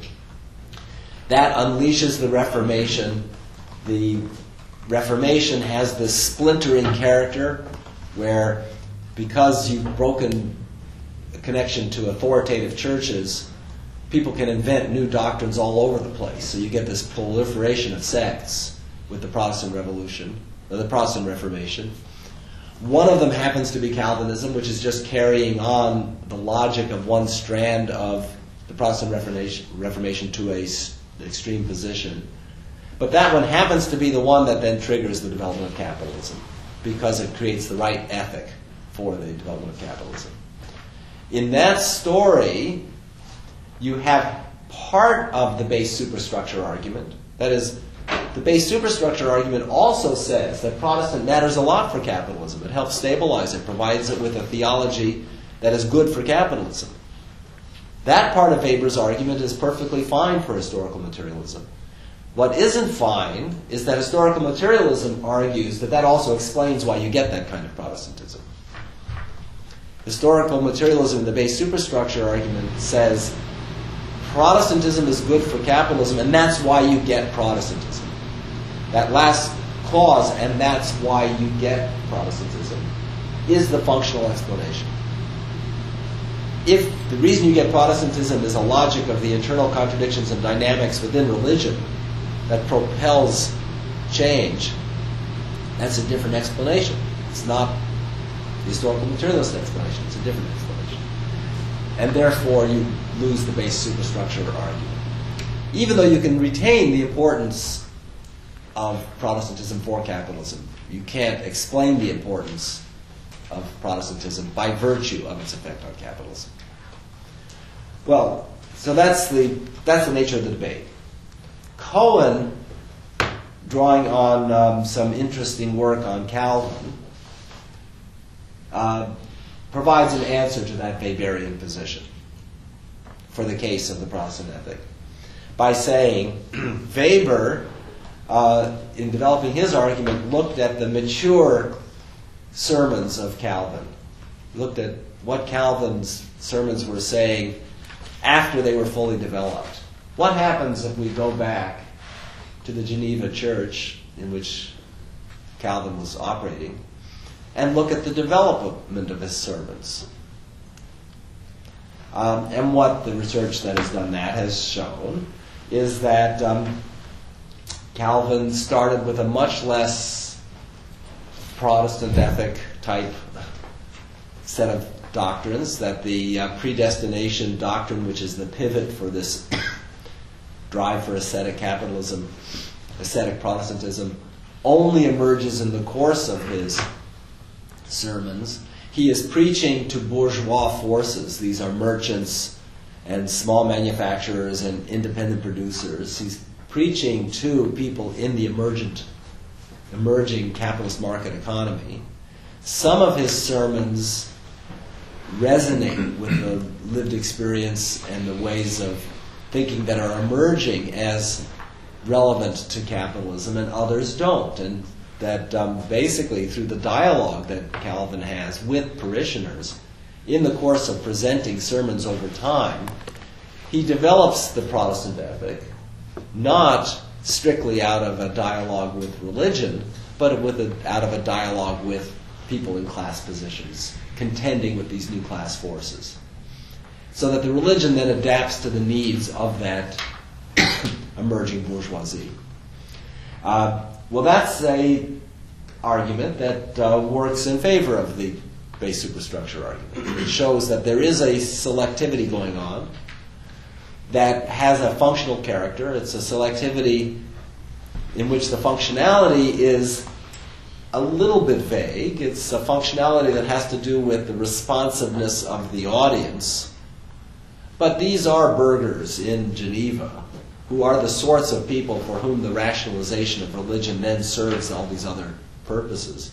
That unleashes the Reformation. The Reformation has this splintering character where, because you've broken a connection to authoritative churches, people can invent new doctrines all over the place. So you get this proliferation of sects with the Protestant Revolution, or the Protestant Reformation. One of them happens to be Calvinism, which is just carrying on the logic of one strand of the Protestant Reformation, Reformation to a extreme position. But that one happens to be the one that then triggers the development of capitalism, because it creates the right ethic for the development of capitalism. In that story, you have part of the base superstructure argument. That is, the base superstructure argument also says that Protestant matters a lot for capitalism. It helps stabilize it, provides it with a theology that is good for capitalism. That part of Weber's argument is perfectly fine for historical materialism. What isn't fine is that historical materialism argues that that also explains why you get that kind of Protestantism. Historical materialism, the base superstructure argument, says Protestantism is good for capitalism, and that's why you get Protestantism. That last clause, and that's why you get Protestantism, is the functional explanation. if the reason you get Protestantism is a logic of the internal contradictions and dynamics within religion that propels change, that's a different explanation. It's not the historical materialist explanation. It's a different explanation. And therefore, you lose the base superstructure argument. Even though you can retain the importance of Protestantism for capitalism, you can't explain the importance of Protestantism by virtue of its effect on capitalism. Well, so that's the that's the nature of the debate. Cohen, drawing on um, some interesting work on Calvin, uh, provides an answer to that Weberian position for the case of the Protestant ethic by saying Weber, uh, in developing his argument, looked at the mature sermons of Calvin, looked at what Calvin's sermons were saying after they were fully developed. What happens if we go back to the Geneva church in which Calvin was operating and look at the development of his sermons? Um, and what the research that has done that has shown is that um, Calvin started with a much less Protestant ethic type set of doctrines, that the uh, predestination doctrine, which is the pivot for this drive for ascetic capitalism, ascetic Protestantism, only emerges in the course of his sermons. He is preaching to bourgeois forces. These are merchants and small manufacturers and independent producers. He's preaching to people in the emergent, emerging capitalist market economy. Some of his sermons resonate with the lived experience and the ways of thinking that are emerging as relevant to capitalism, and others don't. And that um, basically through the dialogue that Calvin has with parishioners in the course of presenting sermons over time, he develops the Protestant ethic, not strictly out of a dialogue with religion, but with a, out of a dialogue with people in class positions, contending with these new class forces. So that the religion then adapts to the needs of that emerging bourgeoisie. Uh, well, that's a argument that uh, works in favor of the base superstructure argument. It shows that there is a selectivity going on that has a functional character. It's a selectivity in which the functionality is a little bit vague. It's a functionality that has to do with the responsiveness of the audience. But these are burghers in Geneva who are the sorts of people for whom the rationalization of religion then serves all these other purposes.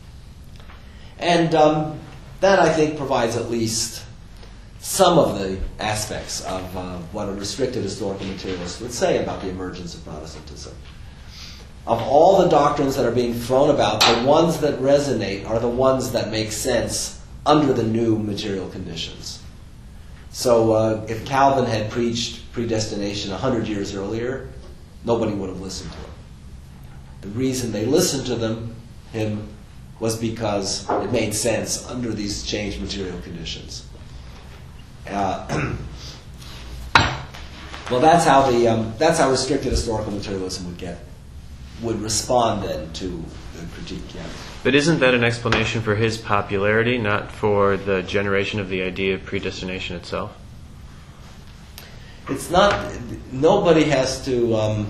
And um, that, I think, provides at least some of the aspects of uh, what a restricted historical materialist would say about the emergence of Protestantism. Of all the doctrines that are being thrown about, the ones that resonate are the ones that make sense under the new material conditions. So uh, if Calvin had preached predestination a hundred years earlier, nobody would have listened to him. The reason they listened to them, him was because it made sense under these changed material conditions. Uh, well, that's how the um, that's how restricted historical materialism would get would respond then to the critique. Yeah. But isn't that an explanation for his popularity, not for the generation of the idea of predestination itself? It's not. Nobody has to. Um,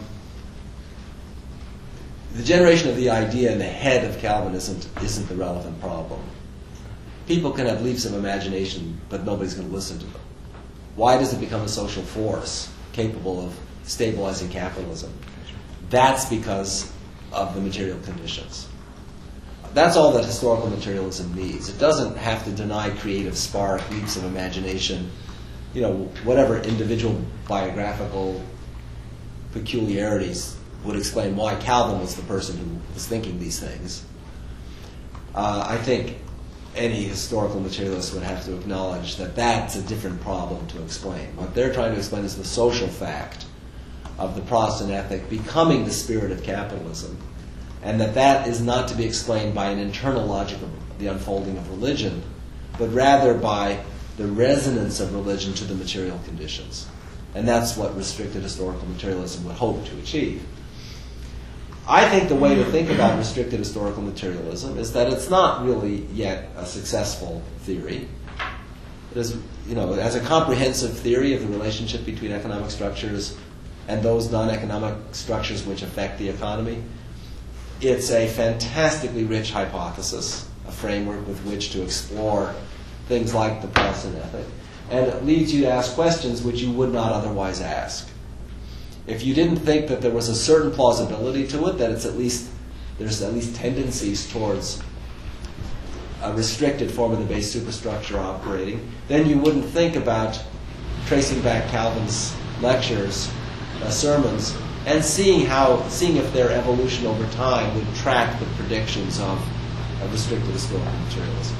the generation of the idea in the head of Calvin isn't isn't the relevant problem. People can have leaps of imagination, but nobody's going to listen to them. Why does it become a social force capable of stabilizing capitalism? That's because of the material conditions. That's all that historical materialism needs. It doesn't have to deny creative spark, leaps of imagination, you know, whatever individual biographical peculiarities would explain why Calvin was the person who was thinking these things. Uh, I think any historical materialist would have to acknowledge that that's a different problem to explain. What they're trying to explain is the social fact of the Protestant ethic becoming the spirit of capitalism, and that that is not to be explained by an internal logic of the unfolding of religion, but rather by the resonance of religion to the material conditions. And that's what restricted historical materialism would hope to achieve. I think the way to think about restricted historical materialism is that it's not really yet a successful theory. It is, you know, as a comprehensive theory of the relationship between economic structures and those non-economic structures which affect the economy, it's a fantastically rich hypothesis, a framework with which to explore things like the Protestant ethic, and it leads you to ask questions which you would not otherwise ask. If you didn't think that there was a certain plausibility to it, that it's at least there's at least tendencies towards a restricted form of the base superstructure operating, then you wouldn't think about tracing back Calvin's lectures, uh, sermons, and seeing how seeing if their evolution over time would track the predictions of uh, restricted historical materialism.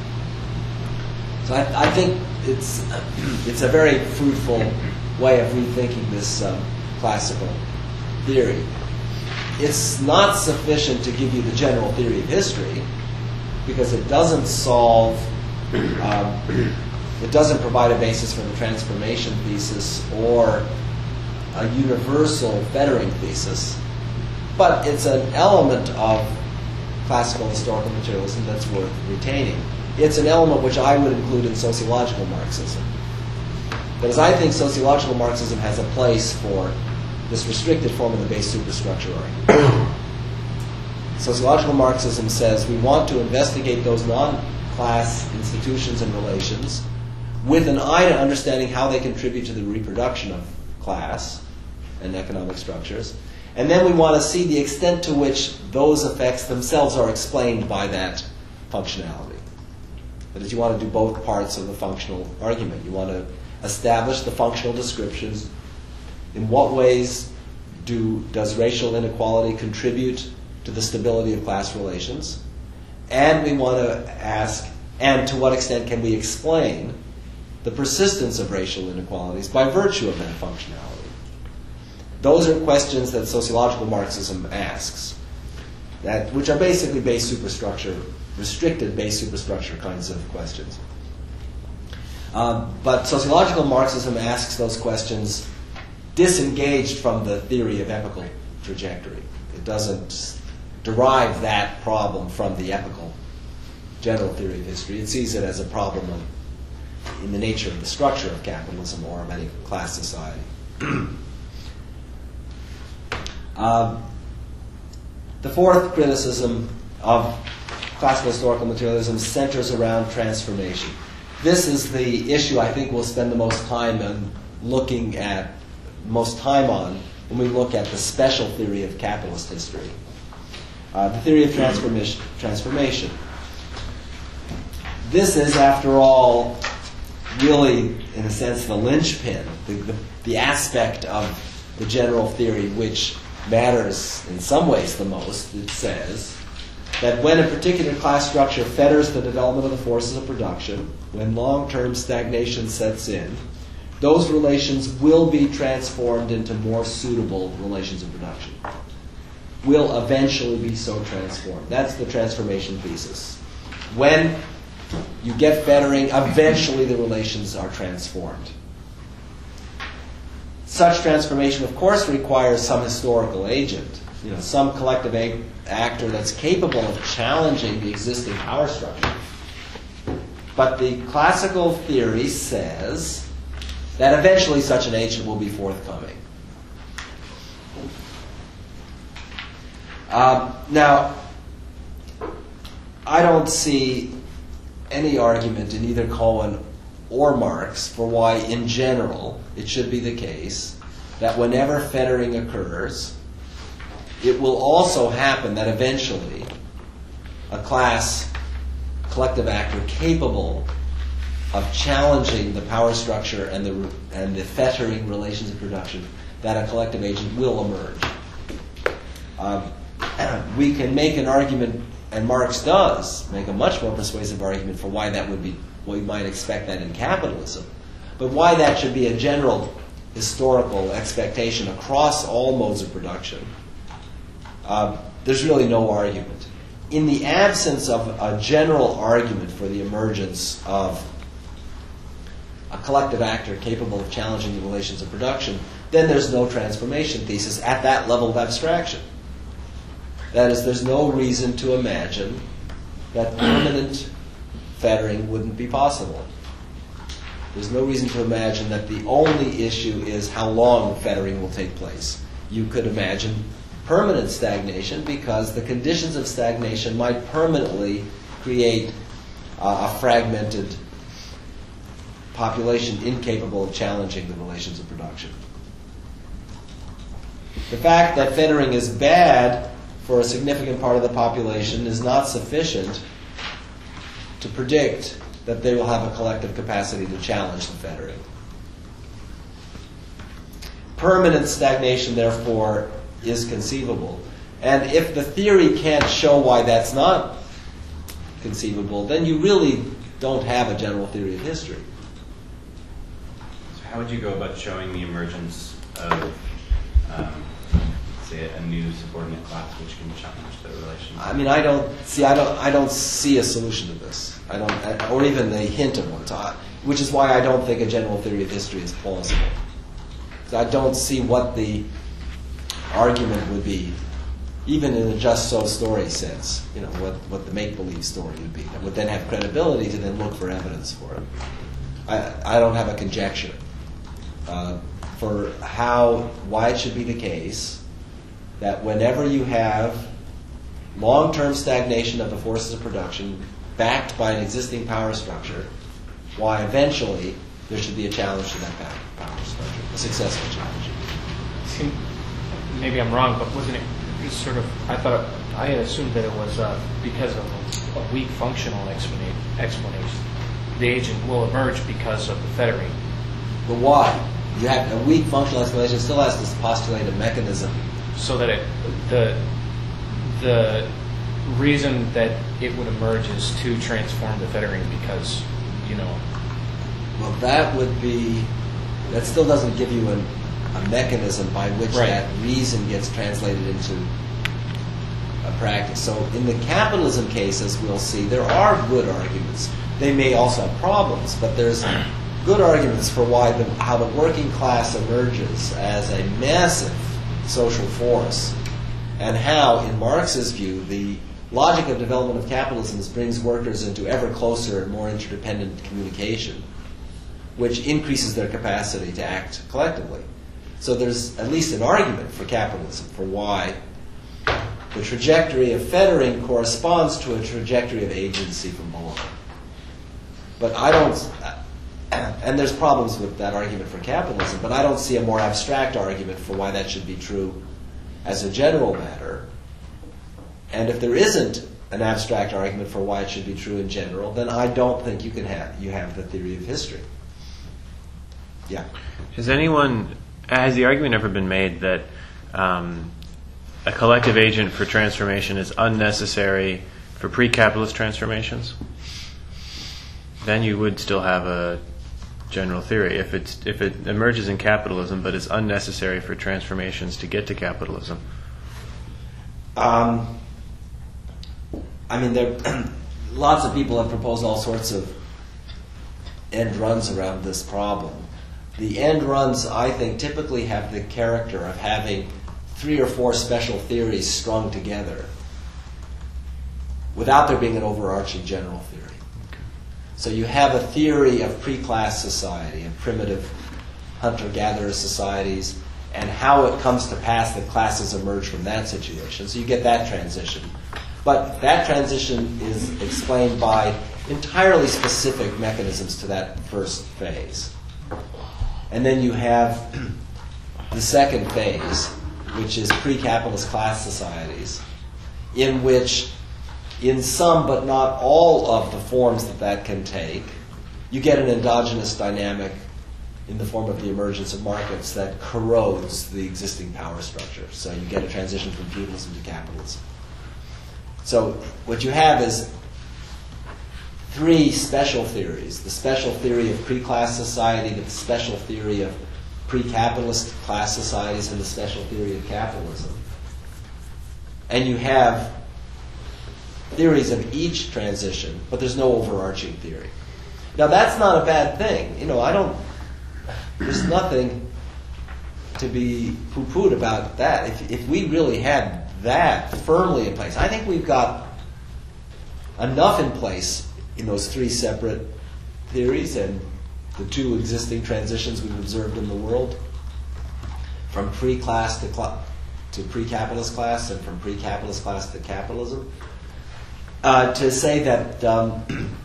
So I, I think it's it's a very fruitful way of rethinking this um, classical theory. It's not sufficient to give you the general theory of history, because it doesn't solve, um, it doesn't provide a basis for the transformation thesis or a universal fettering thesis, but it's an element of classical historical materialism that's worth retaining. It's an element which I would include in sociological Marxism. Because I think sociological Marxism has a place for this restricted form of the base superstructure argument. Sociological Marxism says we want to investigate those non-class institutions and relations with an eye to understanding how they contribute to the reproduction of class and economic structures. And then we want to see the extent to which those effects themselves are explained by that functionality. That is, you want to do both parts of the functional argument. You want to establish the functional descriptions. In what ways do, does racial inequality contribute to the stability of class relations? And we want to ask, and to what extent can we explain the persistence of racial inequalities by virtue of that functionality? Those are questions that sociological Marxism asks, that, which are basically base superstructure, restricted base superstructure kinds of questions. Um, but sociological Marxism asks those questions disengaged from the theory of epical trajectory. It doesn't derive that problem from the epical general theory of history. It sees it as a problem of, in the nature of the structure of capitalism or of any class society. um, the fourth criticism of classical historical materialism centers around transformation. This is the issue I think we'll spend the most time on looking at, most time on when we look at the special theory of capitalist history. Uh, the theory of transformation, transformation. This is, after all, really, in a sense, the linchpin, the, the, the aspect of the general theory which matters in some ways the most. It says that when a particular class structure fetters the development of the forces of production, when long-term stagnation sets in, those relations will be transformed into more suitable relations of production. Will eventually be so transformed. That's the transformation thesis. When you get fettering, eventually the relations are transformed. Such transformation, of course, requires some historical agent, you know, some collective a- actor that's capable of challenging the existing power structure. But the classical theory says that eventually such an agent will be forthcoming. Uh, now, I don't see any argument in either Cohen or Marx for why, in general, it should be the case that whenever fettering occurs, it will also happen that eventually a class collective actor capable of challenging the power structure and the and the fettering relations of production, that a collective agent will emerge. Um, we can make an argument, and Marx does make a much more persuasive argument for why that would be, we might expect that in capitalism, but why that should be a general historical expectation across all modes of production. Uh, there's really no argument. In the absence of a general argument for the emergence of a collective actor capable of challenging the relations of production, then there's no transformation thesis at that level of abstraction. That is, there's no reason to imagine that permanent fettering wouldn't be possible. There's no reason to imagine that the only issue is how long fettering will take place. You could imagine permanent stagnation because the conditions of stagnation might permanently create uh, a fragmented population incapable of challenging the relations of production. The fact that fettering is bad for a significant part of the population is not sufficient to predict that they will have a collective capacity to challenge the fettering. Permanent stagnation, therefore, is conceivable. And if the theory can't show why that's not conceivable, then you really don't have a general theory of history. So how would you go about showing the emergence of, um, say, a new subordinate class which can challenge the relation? I mean, I don't see. I don't. I don't see a solution to this. I don't, or even a hint of one. To, which is why I don't think a general theory of history is plausible. I don't see what the argument would be, even in a just so story sense. You know, what what the make believe story would be. That would then have credibility to then look for evidence for it. I I don't have a conjecture uh, for how why it should be the case that whenever you have long-term stagnation of the forces of production backed by an existing power structure, why eventually there should be a challenge to that power structure, a successful challenge. See, maybe I'm wrong, but wasn't it it's sort of, I thought, I had assumed that it was uh, because of a, a weak functional explana- explanation. The agent will emerge because of the fettering. But why? You have a weak functional explanation still has to postulate a mechanism. So that it, the the reason that it would emerge is to transform the fettering because, you know. Well, that would be, that still doesn't give you an, a mechanism by which Right. that reason gets translated into a practice. So in the capitalism cases, we'll see there are good arguments. They may also have problems, but there's good arguments for why the, how the working class emerges as a massive social force, and how, in Marx's view, the logic of development of capitalism brings workers into ever closer and more interdependent communication, which increases their capacity to act collectively. So there's at least an argument for capitalism, for why the trajectory of fettering corresponds to a trajectory of agency from below. But I don't, and there's problems with that argument for capitalism, but I don't see a more abstract argument for why that should be true as a general matter. And if there isn't an abstract argument for why it should be true in general, then I don't think you can have you have the theory of history. Yeah. Has anyone, has the argument ever been made that um, a collective agent for transformation is unnecessary for pre-capitalist transformations? Then you would still have a general theory. If it's if it emerges in capitalism but is unnecessary for transformations to get to capitalism. Um, I mean, there lots of people have proposed all sorts of end runs around this problem. The end runs, I think, typically have the character of having three or four special theories strung together without there being an overarching general theory. So you have a theory of pre-class society and primitive hunter-gatherer societies and how it comes to pass that classes emerge from that situation. So you get that transition. But that transition is explained by entirely specific mechanisms to that first phase. And then you have the second phase, which is pre-capitalist class societies, in which, in some but not all of the forms that that can take, you get an endogenous dynamic in the form of the emergence of markets that corrodes the existing power structure. So you get a transition from feudalism to capitalism. So what you have is three special theories: the special theory of pre-class society, the special theory of pre-capitalist class societies, and the special theory of capitalism. And you have theories of each transition, but there's no overarching theory. Now that's not a bad thing. You know, I don't, there's nothing to be poo-pooed about that. If, if we really had that firmly in place, I think we've got enough in place in those three separate theories and the two existing transitions we've observed in the world, from pre-class to, cl- to pre-capitalist class and from pre-capitalist class to capitalism, uh, to say that um,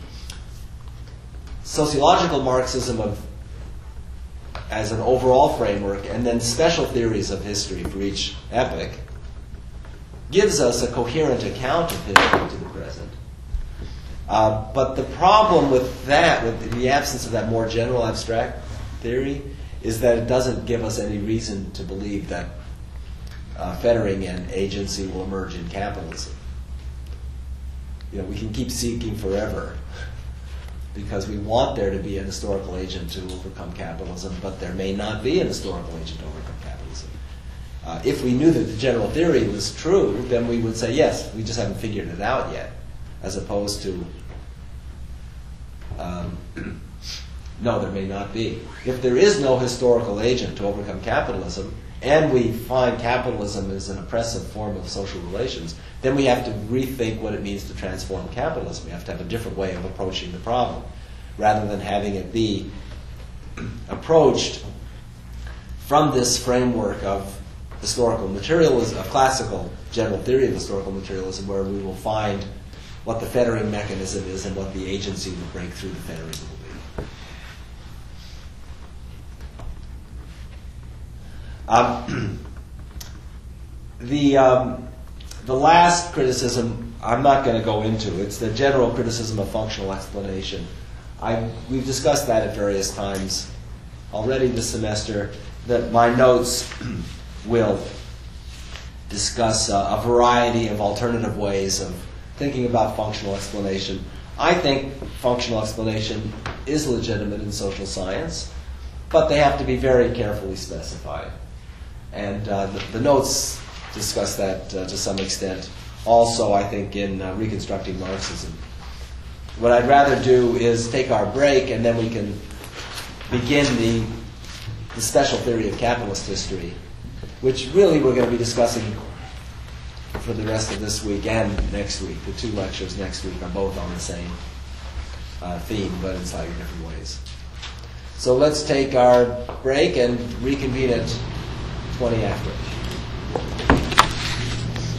sociological Marxism of, as an overall framework and then special theories of history for each epoch gives us a coherent account of history to the present. Uh, but the problem with that, with the absence of that more general abstract theory, is that it doesn't give us any reason to believe that uh, fettering and agency will emerge in capitalism. You know, we can keep seeking forever because we want there to be an historical agent to overcome capitalism, but there may not be an historical agent to overcome capitalism. Uh, if we knew that the general theory was true, then we would say, yes, we just haven't figured it out yet, as opposed to, um, no, there may not be. If there is no historical agent to overcome capitalism, and we find capitalism as an oppressive form of social relations, then we have to rethink what it means to transform capitalism. We have to have a different way of approaching the problem, rather than having it be approached from this framework of historical materialism, of classical general theory of historical materialism, where we will find what the fettering mechanism is and what the agency to break through the fettering will be. Um, the um, the last criticism I'm not going to go into. It's the general criticism of functional explanation. I we've discussed that at various times already this semester. That my notes will discuss uh, a variety of alternative ways of thinking about functional explanation. I think functional explanation is legitimate in social science, but they have to be very carefully specified. And uh, the, the notes discuss that uh, to some extent. Also, I think, in uh, Reconstructing Marxism. What I'd rather do is take our break, and then we can begin the, the special theory of capitalist history, which really we're going to be discussing for the rest of this week and next week. The two lectures next week are both on the same uh, theme, but in slightly different ways. So let's take our break and reconvene at twenty after.